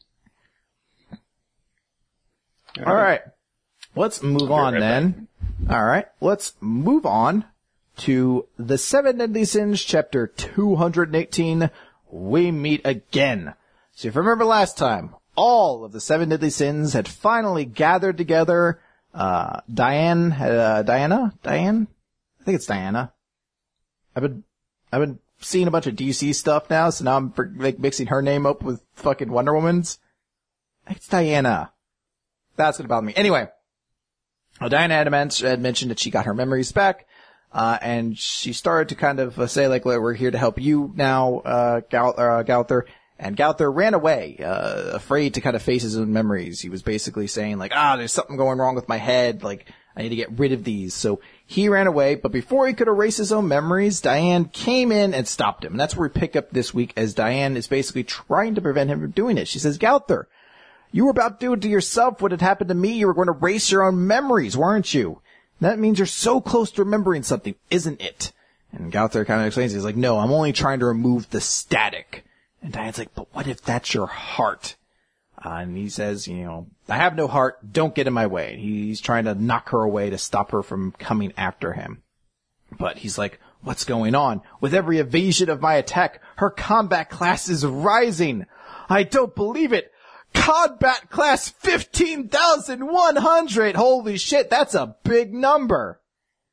All right. Let's move on then. All right. Let's move on to the Seven Deadly Sins, chapter 218. We meet again. So if you remember last time, all of the Seven Deadly Sins had finally gathered together. Diana? I think it's Diana. I've been seeing a bunch of DC stuff now, so now I'm like mixing her name up with fucking Wonder Woman's. I think it's Diana. That's gonna bother me. Anyway. Diana had mentioned that she got her memories back, and she started to kind of say, like, we're here to help you now, Gowther. And Gowther ran away, afraid to kind of face his own memories. He was basically saying, like, there's something going wrong with my head, like, I need to get rid of these. So he ran away, but before he could erase his own memories, Diane came in and stopped him. And that's where we pick up this week, as Diane is basically trying to prevent him from doing it. She says, Gowther, you were about to do it to yourself what had happened to me. You were going to erase your own memories, weren't you? That means you're so close to remembering something, isn't it? And Gowther kind of explains, he's like, no, I'm only trying to remove the static. And Diane's like, but what if that's your heart? And he says, you know, I have no heart, don't get in my way. He's trying to knock her away to stop her from coming after him. But he's like, what's going on? With every evasion of my attack, her combat class is rising. I don't believe it. Combat class 15,100. Holy shit, that's a big number.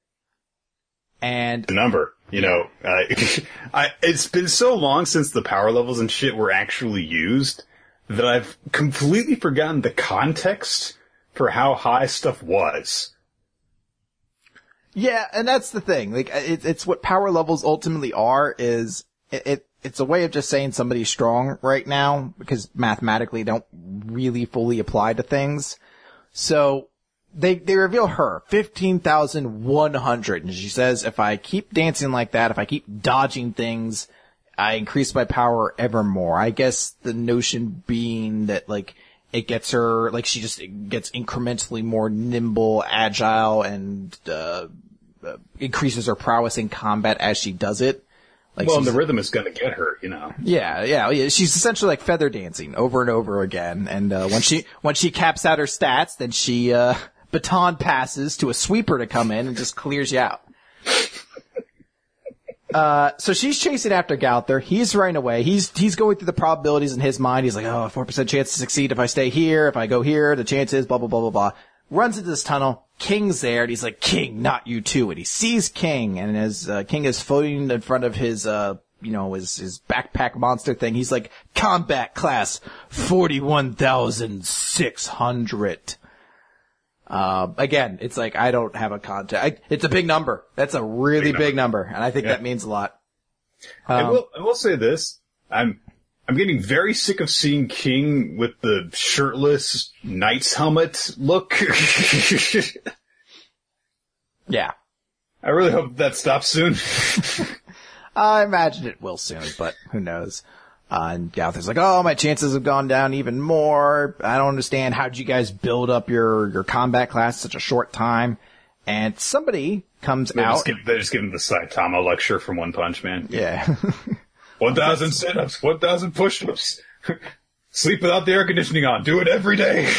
And the number, you know, it's been so long since the power levels and shit were actually used that I've completely forgotten the context for how high stuff was. Yeah, and that's the thing. Like, it's what power levels ultimately are, is it's a way of just saying somebody's strong right now, because mathematically they don't really fully apply to things. So they reveal her 15,100, and she says, if I keep dancing like that, if I keep dodging things, I increase my power ever more. I guess the notion being that, like, it gets her, like, she just gets incrementally more nimble, agile, and increases her prowess in combat as she does it. Like, well, and the rhythm is gonna get her, you know. Yeah. She's essentially like feather dancing over and over again. And when she caps out her stats, then she baton passes to a sweeper to come in and just clears you out. So she's chasing after Gowther. He's running away. He's going through the probabilities in his mind. He's like, 4% chance to succeed if I stay here. If I go here, the chance is blah, blah, blah, blah, blah. Runs into this tunnel, King's there, and he's like, King, not you too. And he sees King, and as King is floating in front of his, his backpack monster thing, he's like, combat class 41,600. Again, it's like, I don't have a contact. It's a big number. That's a really big number, and I think that means a lot. I will say this. I'm getting very sick of seeing King with the shirtless knight's helmet look. Yeah. I really hope that stops soon. I imagine it will soon, but who knows. And Gowther's like, oh, my chances have gone down even more. I don't understand. How'd you guys build up your combat class in such a short time? And somebody comes out. They just give him the Saitama lecture from One Punch Man. Yeah. 1,000 sit-ups, 1,000 push-ups. Sleep without the air conditioning on. Do it every day.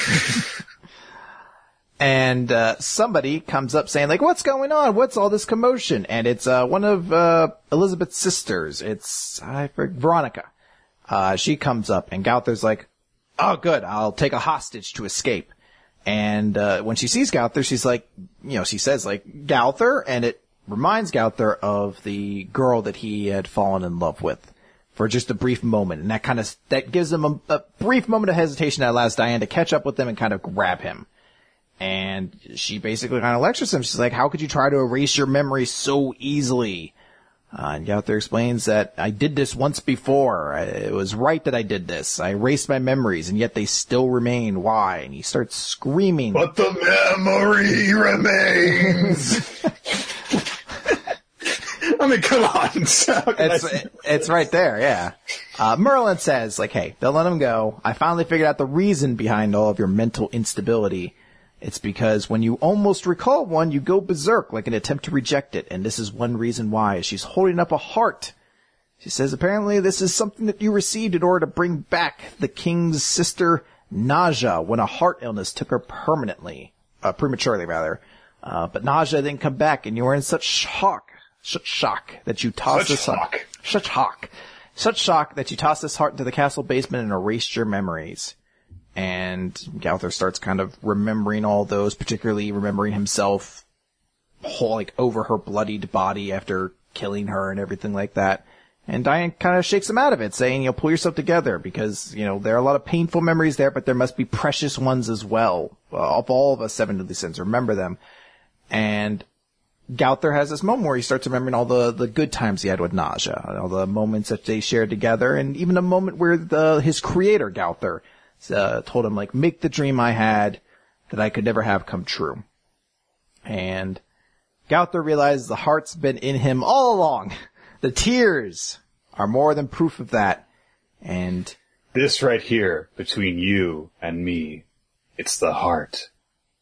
And somebody comes up saying, like, what's going on? What's all this commotion? And it's one of Elizabeth's sisters. It's Veronica. She comes up, and Gowther's like, oh, good, I'll take a hostage to escape. And when she sees Gowther, she's like, she says, like, Gowther, and it reminds Gowther of the girl that he had fallen in love with for just a brief moment. And that gives him a brief moment of hesitation that allows Diane to catch up with him and kind of grab him. And she basically kind of lectures him. She's like, how could you try to erase your memory so easily? And Gowther explains that I did this once before. It was right that I did this. I erased my memories, and yet they still remain. Why? And he starts screaming. But the memory remains! I mean, come on. It's right there, yeah. Merlin says, like, hey, they'll let him go. I finally figured out the reason behind all of your mental instability. It's because when you almost recall one, you go berserk, like an attempt to reject it. And this is one reason why. She's holding up a heart. She says, apparently this is something that you received in order to bring back the king's sister, Naja, when a heart illness took her prematurely rather. But Naja didn't come back, and you were in such shock that you tossed this heart. Such shock that you tossed this heart into the castle basement and erased your memories. And Gowther starts kind of remembering all those, particularly remembering himself over her bloodied body after killing her and everything like that. And Diane kind of shakes him out of it, saying, pull yourself together because, there are a lot of painful memories there, but there must be precious ones as well. Of all of us 7 deadly sins, remember them. And Gowther has this moment where he starts remembering all the good times he had with Naja, all the moments that they shared together, and even a moment where his creator, Gowther, told him, like, make the dream I had that I could never have come true. And Gowther realizes the heart's been in him all along. The tears are more than proof of that. And this right here, between you and me, it's the heart.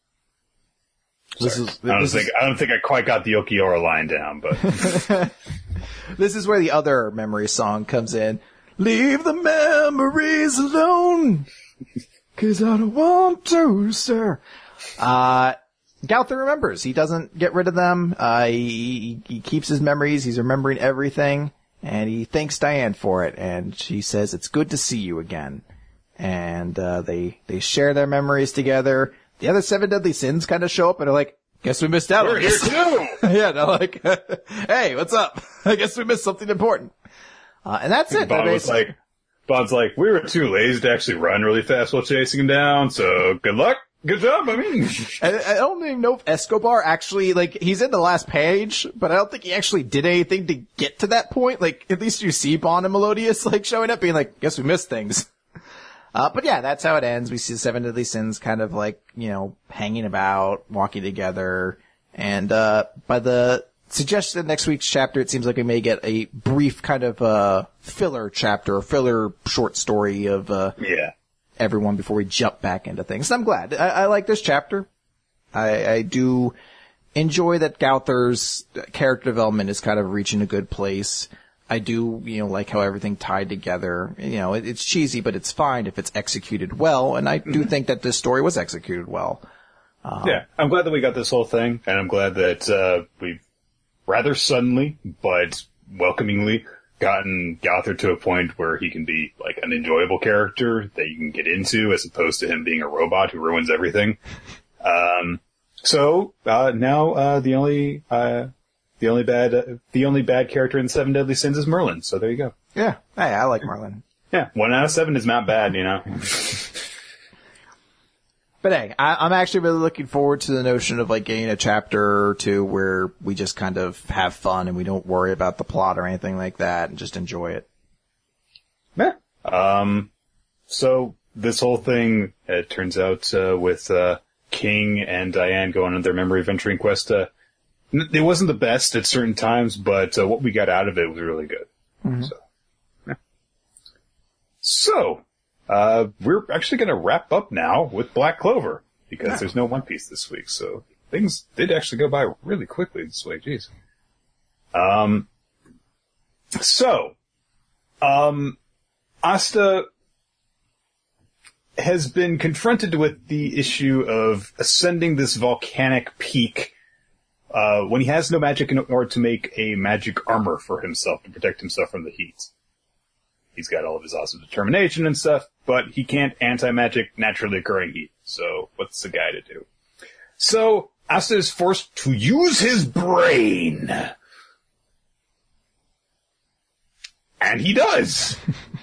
I don't think I quite got the Okiora line down, but this is where the other memory song comes in. Leave the memories alone, 'cause I don't want to, sir. Gowther remembers. He doesn't get rid of them. He keeps his memories. He's remembering everything, and he thanks Diane for it. And she says, "It's good to see you again." And they share their memories together. The other 7 deadly sins kind of show up and are like, "Guess we missed out on this." We're here too. Yeah, they're like, "Hey, what's up? I guess we missed something important." And that's it. Bond's like, we were too lazy to actually run really fast while chasing him down, so good luck. Good job, I mean. I don't even know if Escobar actually, he's in the last page, but I don't think he actually did anything to get to that point. At least you see Bond and Melodius, showing up being like, guess we missed things. But yeah, that's how it ends. We see the 7 deadly sins kind of hanging about, walking together. And, by the suggestion of next week's chapter, it seems like we may get a brief kind of, filler chapter, filler short story of, everyone before we jump back into things. And I'm glad. I like this chapter. I do enjoy that Gowther's character development is kind of reaching a good place. I do, like how everything tied together. It's cheesy, but it's fine if it's executed well. And I do think that this story was executed well. Yeah, I'm glad that we got this whole thing, and I'm glad that we've rather suddenly, but welcomingly, gotten Gowther to a point where he can be an enjoyable character that you can get into, as opposed to him being a robot who ruins everything. So, now, the only bad character in Seven Deadly Sins is Merlin. So there you go. Yeah. Hey, I like Merlin. Yeah. 1 out of 7 is not bad, you know? But hey, I'm actually really looking forward to the notion of like getting a chapter or two where we just kind of have fun and we don't worry about the plot or anything like that and just enjoy it. Yeah. So this whole thing, it turns out, with, King and Diane going on their memory adventuring quest, it wasn't the best at certain times, but, what we got out of it was really good. Mm-hmm. So, yeah. So, we're actually going to wrap up now with Black Clover because there's no One Piece this week. So things did actually go by really quickly this week. Jeez. Asta has been confronted with the issue of ascending this volcanic peak, when he has no magic in order to make a magic armor for himself to protect himself from the heat. He's got all of his awesome determination and stuff, but he can't anti-magic naturally occurring heat. So what's the guy to do? So Asta is forced to use his brain. And he does.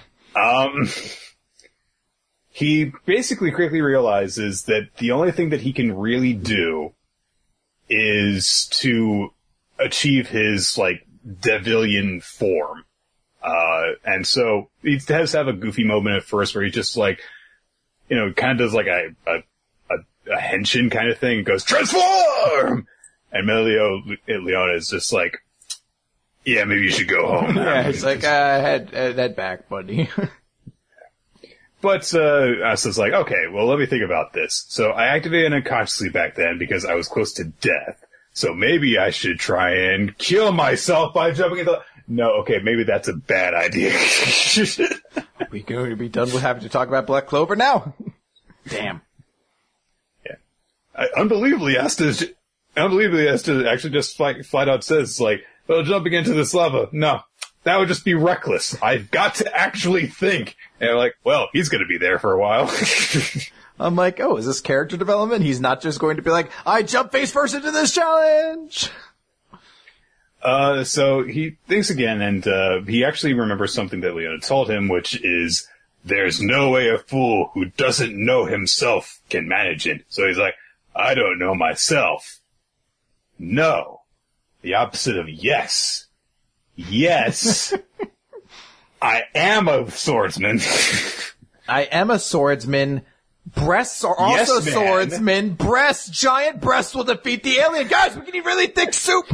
He basically quickly realizes that the only thing that he can really do is to achieve his, like, Devilian form. And so he does have a goofy moment at first where he just like, you know, kind of does like a henshin kind of thing and goes, transform! And Melio Leona is just like, yeah, maybe you should go home now. Yeah, it's like, head back, buddy. But, Asta's like, okay, well, let me think about this. So I activated unconsciously back then because I was close to death. So maybe I should try and kill myself by jumping into... No, okay, maybe that's a bad idea. We going to be done with having to talk about Black Clover now? Damn. Yeah. Unbelievably, Asta actually just flat out says, like, well, jumping into this lava, no, that would just be reckless. I've got to actually think. And they're like, well, he's gonna be there for a while. I'm like, oh, is this character development? He's not just going to be like, I jump face first into this challenge! So he thinks again, and, he actually remembers something that Leona told him, which is, there's no way a fool who doesn't know himself can manage it. So he's like, I don't know myself. No. The opposite of yes. Yes. I am a swordsman. I am a swordsman. Breasts are also Yes, man. swordsmen. Breasts, giant breasts will defeat the alien. Guys, we can eat really thick soup!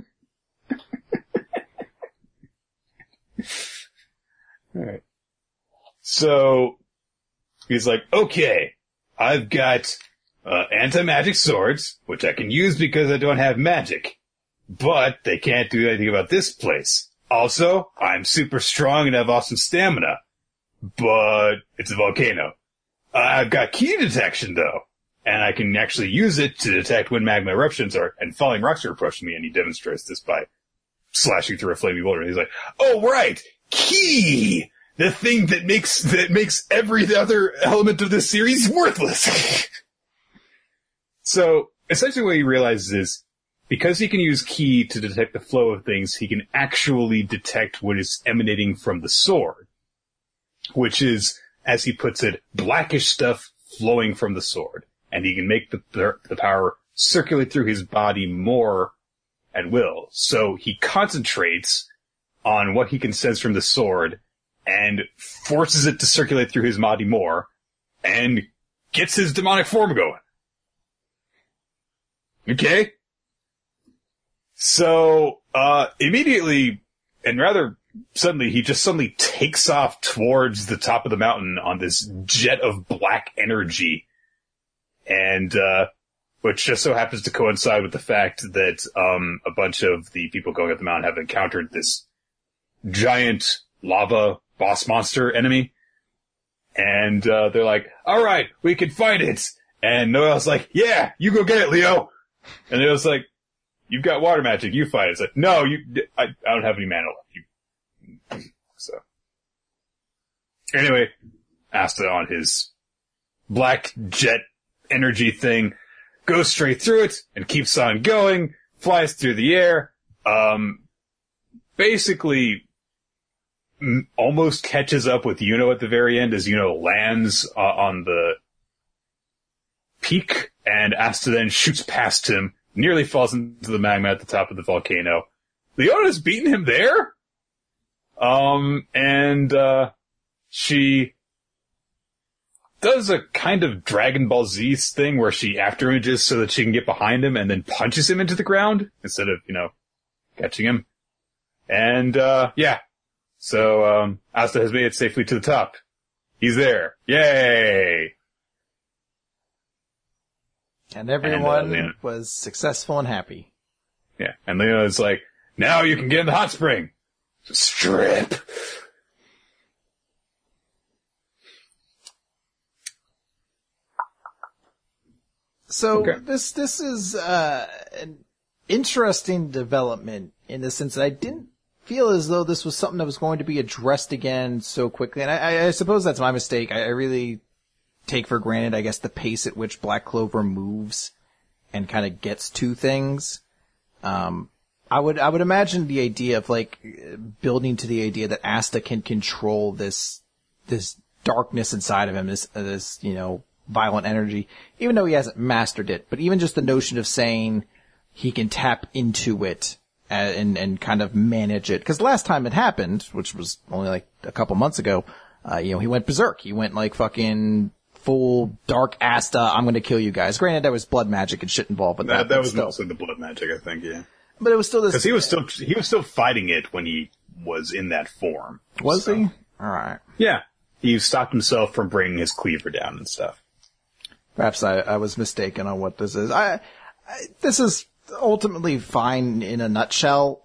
Alright. So, he's like, okay, I've got, anti-magic swords, which I can use because I don't have magic. But they can't do anything about this place. Also, I'm super strong and have awesome stamina. But it's a volcano. I've got key detection though. And I can actually use it to detect when magma eruptions are, and falling rocks are approaching me, and he demonstrates this by slashing through a flaming boulder. And he's like, oh right! Key! The thing that makes every other element of this series worthless! So, essentially what he realizes is, because he can use key to detect the flow of things, he can actually detect what is emanating from the sword. Which is, as he puts it, blackish stuff flowing from the sword. And he can make the power circulate through his body more at will. So he concentrates on what he can sense from the sword and forces it to circulate through his body more and gets his demonic form going. Okay? So, immediately, and rather suddenly, he just suddenly takes off towards the top of the mountain on this jet of black energy. And, which just so happens to coincide with the fact that, a bunch of the people going up the mountain have encountered this giant lava boss monster enemy. And, they're like, alright, we can fight it! And Noel's like, yeah, you go get it, Leo! And Leo's like, you've got water magic, you fight it. It's like, no, I don't have any mana left. So. Anyway, Asta on his black jet energy thing goes straight through it and keeps on going, flies through the air, basically almost catches up with Yuno at the very end as Yuno lands on the peak, and Asta then shoots past him, nearly falls into the magma at the top of the volcano. Leona's beaten him there? She does a kind of Dragon Ball Z thing where she afterimages so that she can get behind him and then punches him into the ground instead of, catching him. And, So, Asta has made it safely to the top. He's there. Yay! And everyone was successful and happy. Yeah, and Leona's like, now you can get in the hot spring. Strip. So this is an interesting development in the sense that I didn't feel as though this was something that was going to be addressed again so quickly. And I suppose that's my mistake. I really take for granted, I guess, the pace at which Black Clover moves and kind of gets to things. I would imagine the idea of building to the idea that Asta can control this darkness inside of him, this violent energy, even though he hasn't mastered it. But even just the notion of saying he can tap into it and kind of manage it. Because last time it happened, which was only a couple months ago, he went berserk. He went fucking full dark Asta, I'm going to kill you guys. Granted, there was blood magic and shit involved with that. That was mostly the blood magic, I think, yeah. But it was still this... Because he was still fighting it when he was in that form. Was he? Alright. Yeah. He stopped himself from bringing his cleaver down and stuff. Perhaps I was mistaken on what this is. This is ultimately fine in a nutshell.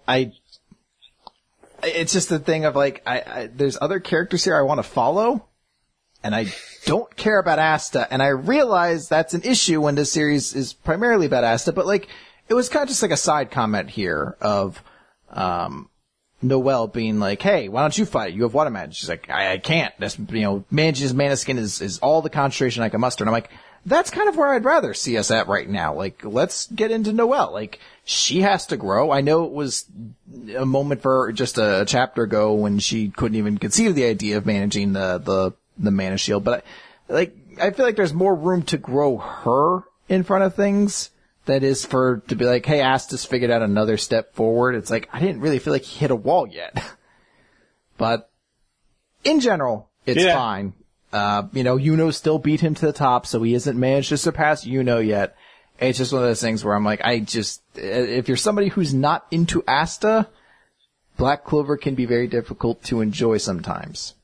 It's just the thing of there's other characters here I want to follow, and I don't care about Asta, and I realize that's an issue when this series is primarily about Asta, but it was kind of just a side comment here of, Noelle being hey, why don't you fight it? You have water magic. She's like, I can't. That's, managing his mana skin is all the concentration I can muster. And I'm like, that's kind of where I'd rather see us at right now. Let's get into Noelle. She has to grow. I know it was a moment for her just a chapter ago when she couldn't even conceive the idea of managing the mana shield, but I feel like there's more room to grow her in front of things. That is to be hey, Asta's figured out another step forward. It's I didn't really feel like he hit a wall yet. But in general, it's fine. Yuno still beat him to the top, so he hasn't managed to surpass Yuno yet. It's just one of those things where I'm if you're somebody who's not into Asta, Black Clover can be very difficult to enjoy sometimes.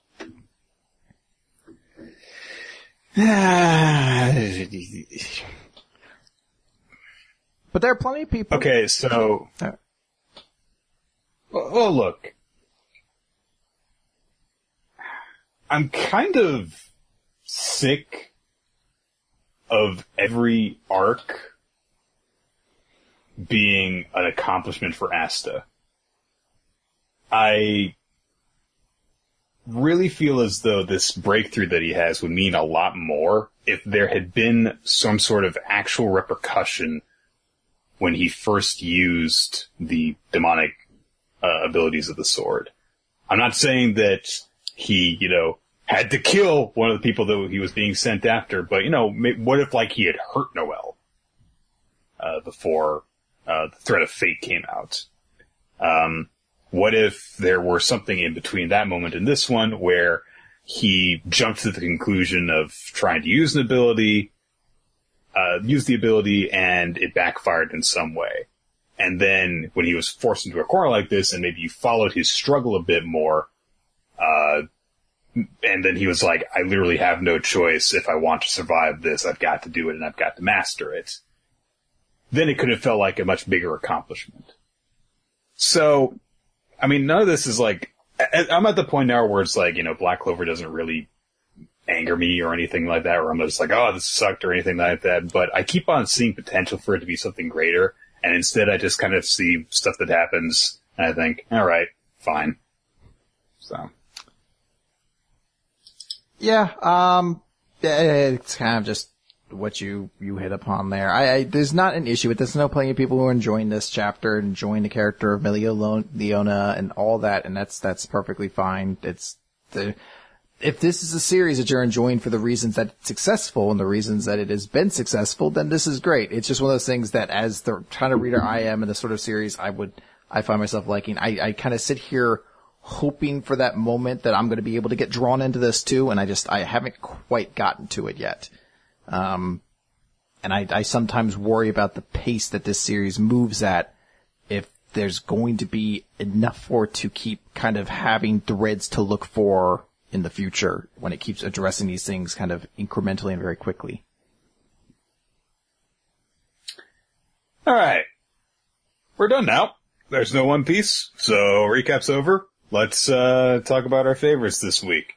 But there are plenty of people. Okay, so... Well, look. I'm kind of sick of every arc being an accomplishment for Asta. I really feel as though this breakthrough that he has would mean a lot more if there had been some sort of actual repercussion when he first used the demonic abilities of the sword. I'm not saying that he, had to kill one of the people that he was being sent after, but, what if, he had hurt Noelle before the threat of fate came out? What if there were something in between that moment and this one where he jumped to the conclusion of trying to use the ability and it backfired in some way. And then when he was forced into a corner like this and maybe you followed his struggle a bit more, and then he was like, I literally have no choice. If I want to survive this, I've got to do it and I've got to master it. Then it could have felt like a much bigger accomplishment. So, none of this is I'm at the point now where it's Black Clover doesn't really anger me or anything like that, where I'm just oh, this sucked or anything like that. But I keep on seeing potential for it to be something greater. And instead I just kind of see stuff that happens and I think, all right, fine. So. Yeah, it's kind of just what you hit upon there. There's not an issue with this. I know plenty of people who are enjoying this chapter, enjoying the character of Melia Leona and all that, and that's perfectly fine. If this is a series that you're enjoying for the reasons that it's successful and the reasons that it has been successful, then this is great. It's just one of those things that as the kind of reader I am in this sort of series, I find myself liking. I kind of sit here hoping for that moment that I'm going to be able to get drawn into this too, and I haven't quite gotten to it yet. And I sometimes worry about the pace that this series moves at, if there's going to be enough for it to keep kind of having threads to look for in the future when it keeps addressing these things kind of incrementally and very quickly. All right. We're done now. There's no One Piece, so recap's over. Let's talk about our favorites this week.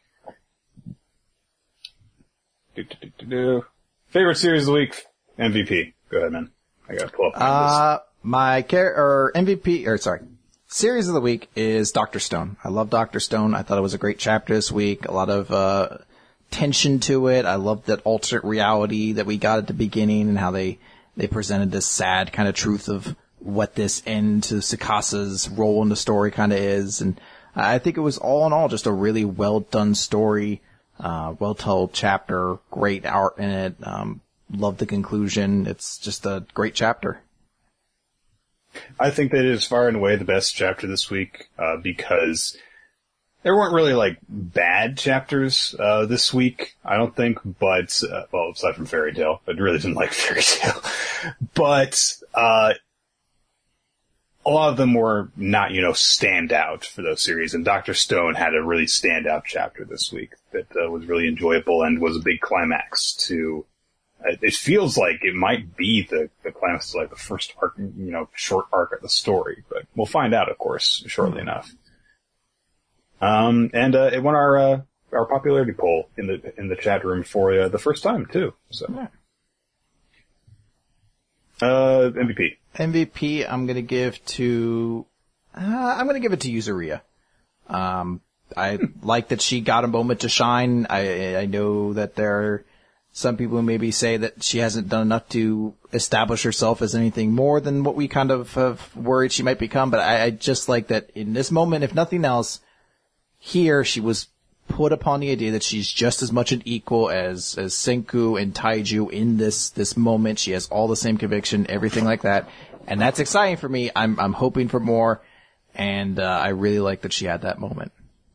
Favorite series of the week, MVP. Go ahead, man. I gotta pull up my list. Series of the week is Dr. Stone. I love Dr. Stone. I thought it was a great chapter this week. A lot of tension to it. I loved that alternate reality that we got at the beginning and how they presented this sad kind of truth of what this end to Tsukasa's role in the story kind of is. And I think it was all in all just a really well done story, well told chapter, great art in it. Love the conclusion. It's just a great chapter. I think that it is far and away the best chapter this week, because there weren't really like bad chapters this week, I don't think, but well, aside from Fairy Tail, I really didn't like Fairy Tail. But a lot of them were not, stand out for those series, and Dr. Stone had a really standout chapter this week that was really enjoyable and was a big climax to. It feels like it might be the climax to like the first arc, short arc of the story, but we'll find out, of course, shortly enough. And it won our popularity poll in the chat room for the first time too. So, yeah. MVP. MVP, I'm gonna give it to Yuzuriha. I like that she got a moment to shine. I know that there are some people who maybe say that she hasn't done enough to establish herself as anything more than what we kind of have worried she might become. But I just like that in this moment, if nothing else, here she was put upon the idea that she's just as much an equal as Senku and Taiju in this moment. She has all the same conviction, everything like that. And that's exciting for me. I'm hoping for more. And I really like that she had that moment.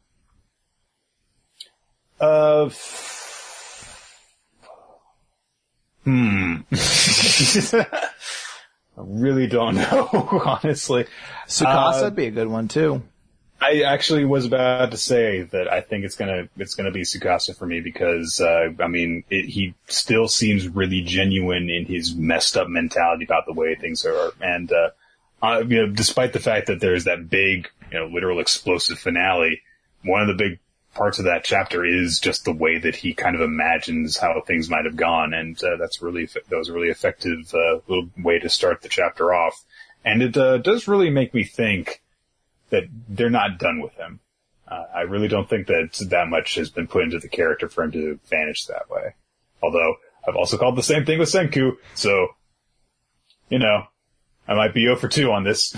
I really don't know, honestly. Tsukasa would be a good one too. I actually was about to say that I think it's gonna be Tsukasa for me because, he still seems really genuine in his messed up mentality about the way things are. And, despite the fact that there's that big, literal explosive finale, one of the big parts of that chapter is just the way that he kind of imagines how things might have gone, and that was a really effective little way to start the chapter off. And it does really make me think that they're not done with him. I really don't think that much has been put into the character for him to vanish that way. Although I've also called the same thing with Senku, so I might be 0 for 2 on this.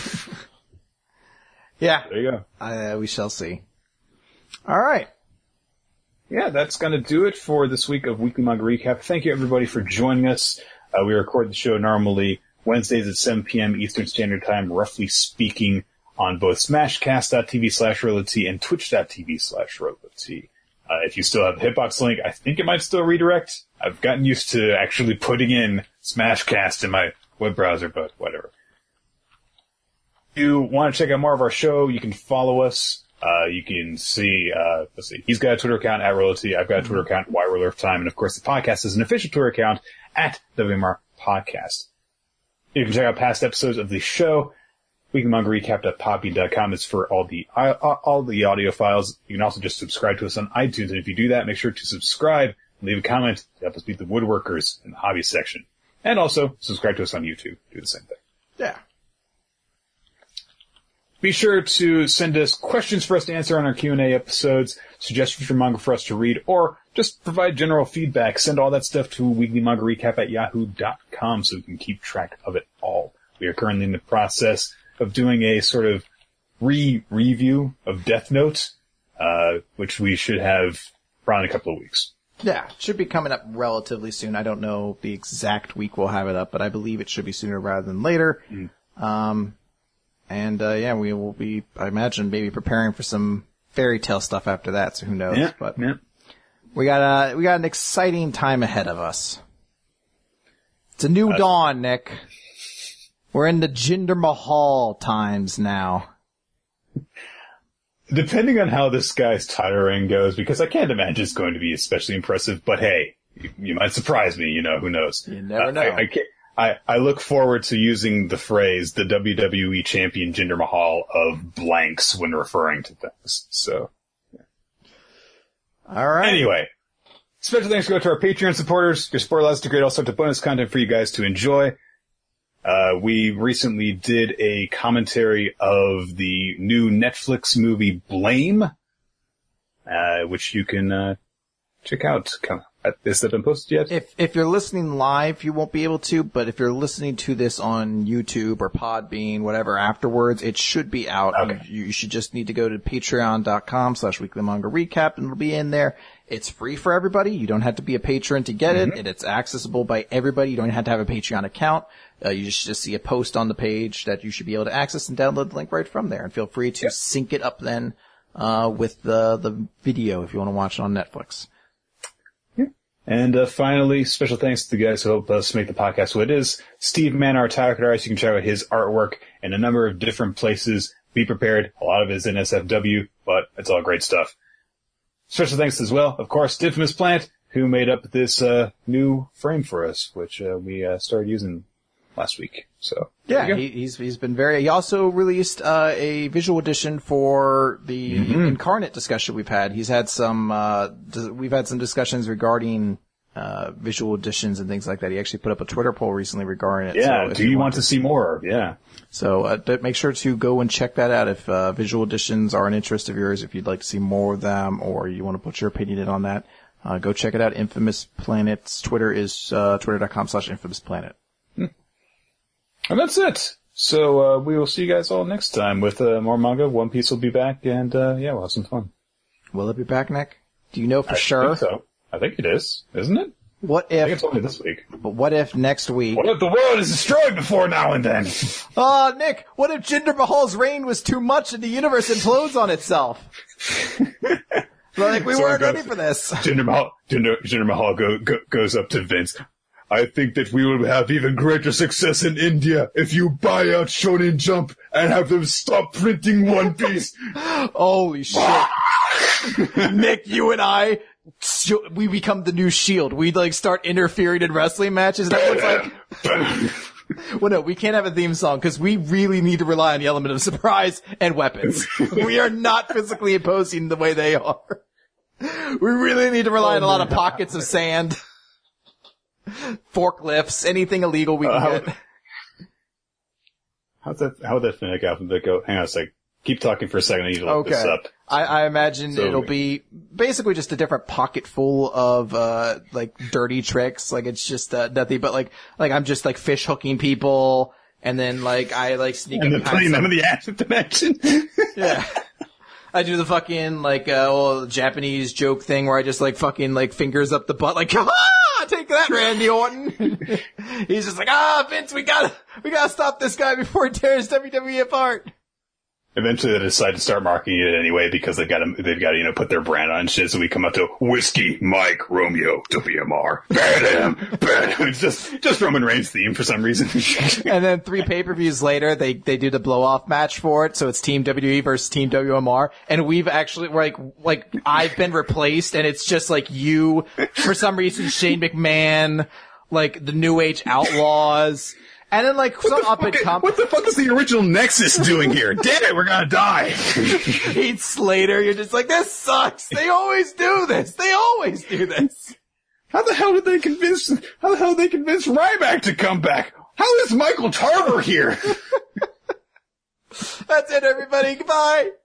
Yeah, there you go. We shall see. All right. Yeah, that's going to do it for this week of Weekly Manga Recap. Thank you, everybody, for joining us. We record the show normally Wednesdays at 7 p.m. Eastern Standard Time, roughly speaking, on both smashcast.tv/RoboT and twitch.tv/RoboT. If you still have the Hitbox link, I think it might still redirect. I've gotten used to actually putting in Smashcast in my web browser, but whatever. If you want to check out more of our show, you can follow us. You can see, he's got a Twitter account at Royalty. I've got a Twitter account, YWorldEarthTime. And of course, the podcast is an official Twitter account at WMR Podcast. You can check out past episodes of the show. WeeklyMangaRecap.poppy.com is for all the audio files. You can also just subscribe to us on iTunes. And if you do that, make sure to subscribe and leave a comment to help us beat the woodworkers in the hobby section. And also subscribe to us on YouTube. Do the same thing. Yeah. Be sure to send us questions for us to answer on our Q&A episodes, suggestions for manga for us to read, or just provide general feedback. Send all that stuff to weeklymangarecap@yahoo.com so we can keep track of it all. We are currently in the process of doing a sort of review of Death Note, which we should have around a couple of weeks. Yeah, it should be coming up relatively soon. I don't know the exact week we'll have it up, but I believe it should be sooner rather than later. We will be, I imagine, maybe preparing for some fairy tale stuff after that, so who knows. Yeah, but yeah. we got an exciting time ahead of us. It's a new dawn, Nick. We're in the Jinder Mahal times now. Depending on how this guy's tiring goes, because I can't imagine it's going to be especially impressive, but hey, you might surprise me, who knows. You never know. I look forward to using the phrase, the WWE champion Jinder Mahal of blanks when referring to things, so. Yeah. Alright. Anyway, special thanks go to our Patreon supporters. Your support allows us to create all sorts of bonus content for you guys to enjoy. We recently did a commentary of the new Netflix movie Blame, which you can check out. Is that been posted yet? If you're listening live, you won't be able to, but if you're listening to this on YouTube or Podbean, whatever, afterwards, it should be out. Okay. You should just need to go to patreon.com/weeklymanga recap and it'll be in there. It's free for everybody. You don't have to be a patron to get it, and it's accessible by everybody. You don't have to have a Patreon account. You just see a post on the page that you should be able to access and download the link right from there. And feel free to sync it up then with the video if you want to watch it on Netflix. And finally, special thanks to the guys who helped us make the podcast what it is. Steve Mann, our Tiger Artist. You can check out his artwork in a number of different places. Be prepared. A lot of it is in SFW, but it's all great stuff. Special thanks as well, of course, to Infamous Plant, who made up this new frame for us, which we started using last week. So yeah, he's been very. He also released a visual edition for the Incarnate discussion we've had. He's had some. We've had some discussions regarding visual editions and things like that. He actually put up a Twitter poll recently regarding it. Yeah. So do you want to see more? Yeah. So make sure to go and check that out if visual editions are an interest of yours. If you'd like to see more of them, or you want to put your opinion in on that, go check it out. Infamous Planet's Twitter is twitter.com/infamousplanet. And that's it. So we will see you guys all next time with more manga. One Piece will be back, and we'll have some fun. Will it be back, Nick? Do you know for sure? I think so. I think it is, isn't it? What if? I think it's only this week. But what if next week? What if the world is destroyed before now and then? Oh, Nick, what if Jinder Mahal's reign was too much and the universe implodes on itself? We weren't ready for this. Jinder Mahal goes up to Vince. I think that we will have even greater success in India if you buy out Shonen Jump and have them stop printing One Piece. Holy shit. Nick, you and I, we become the new Shield. We start interfering in wrestling matches. And everyone's well, no, we can't have a theme song because we really need to rely on the element of surprise and weapons. We are not physically opposing the way they are. We really need to rely on a lot of pockets of sand. Forklifts, anything illegal we can get. How would that finish out? Hang on a sec. Keep talking for a second. I need to look this up. I imagine it'll be basically just a different pocket full of, dirty tricks. It's just, nothing but I'm just fish hooking people and then I sneak and then putting them in the acid dimension. Yeah. I do the fucking, Japanese joke thing where I just fingers up the butt take that, Randy Orton. He's just Vince, we gotta stop this guy before he tears WWE apart. Eventually they decide to start marketing it anyway because they've got to, put their brand on shit. So we come up to Whiskey, Mike, Romeo, WMR. Bam! It's just Roman Reigns theme for some reason. And then 3 pay-per-views later, they do the blow-off match for it. So it's Team WWE versus Team WMR. And we've actually, I've been replaced and it's just you, for some reason, Shane McMahon, the New Age Outlaws. And then some up and come. What the fuck is the original Nexus doing here? Damn it, we're gonna die. Heath Slater, you're just this sucks. They always do this. How the hell did they convince Ryback to come back? How is Michael Tarver here? That's it, everybody. Goodbye.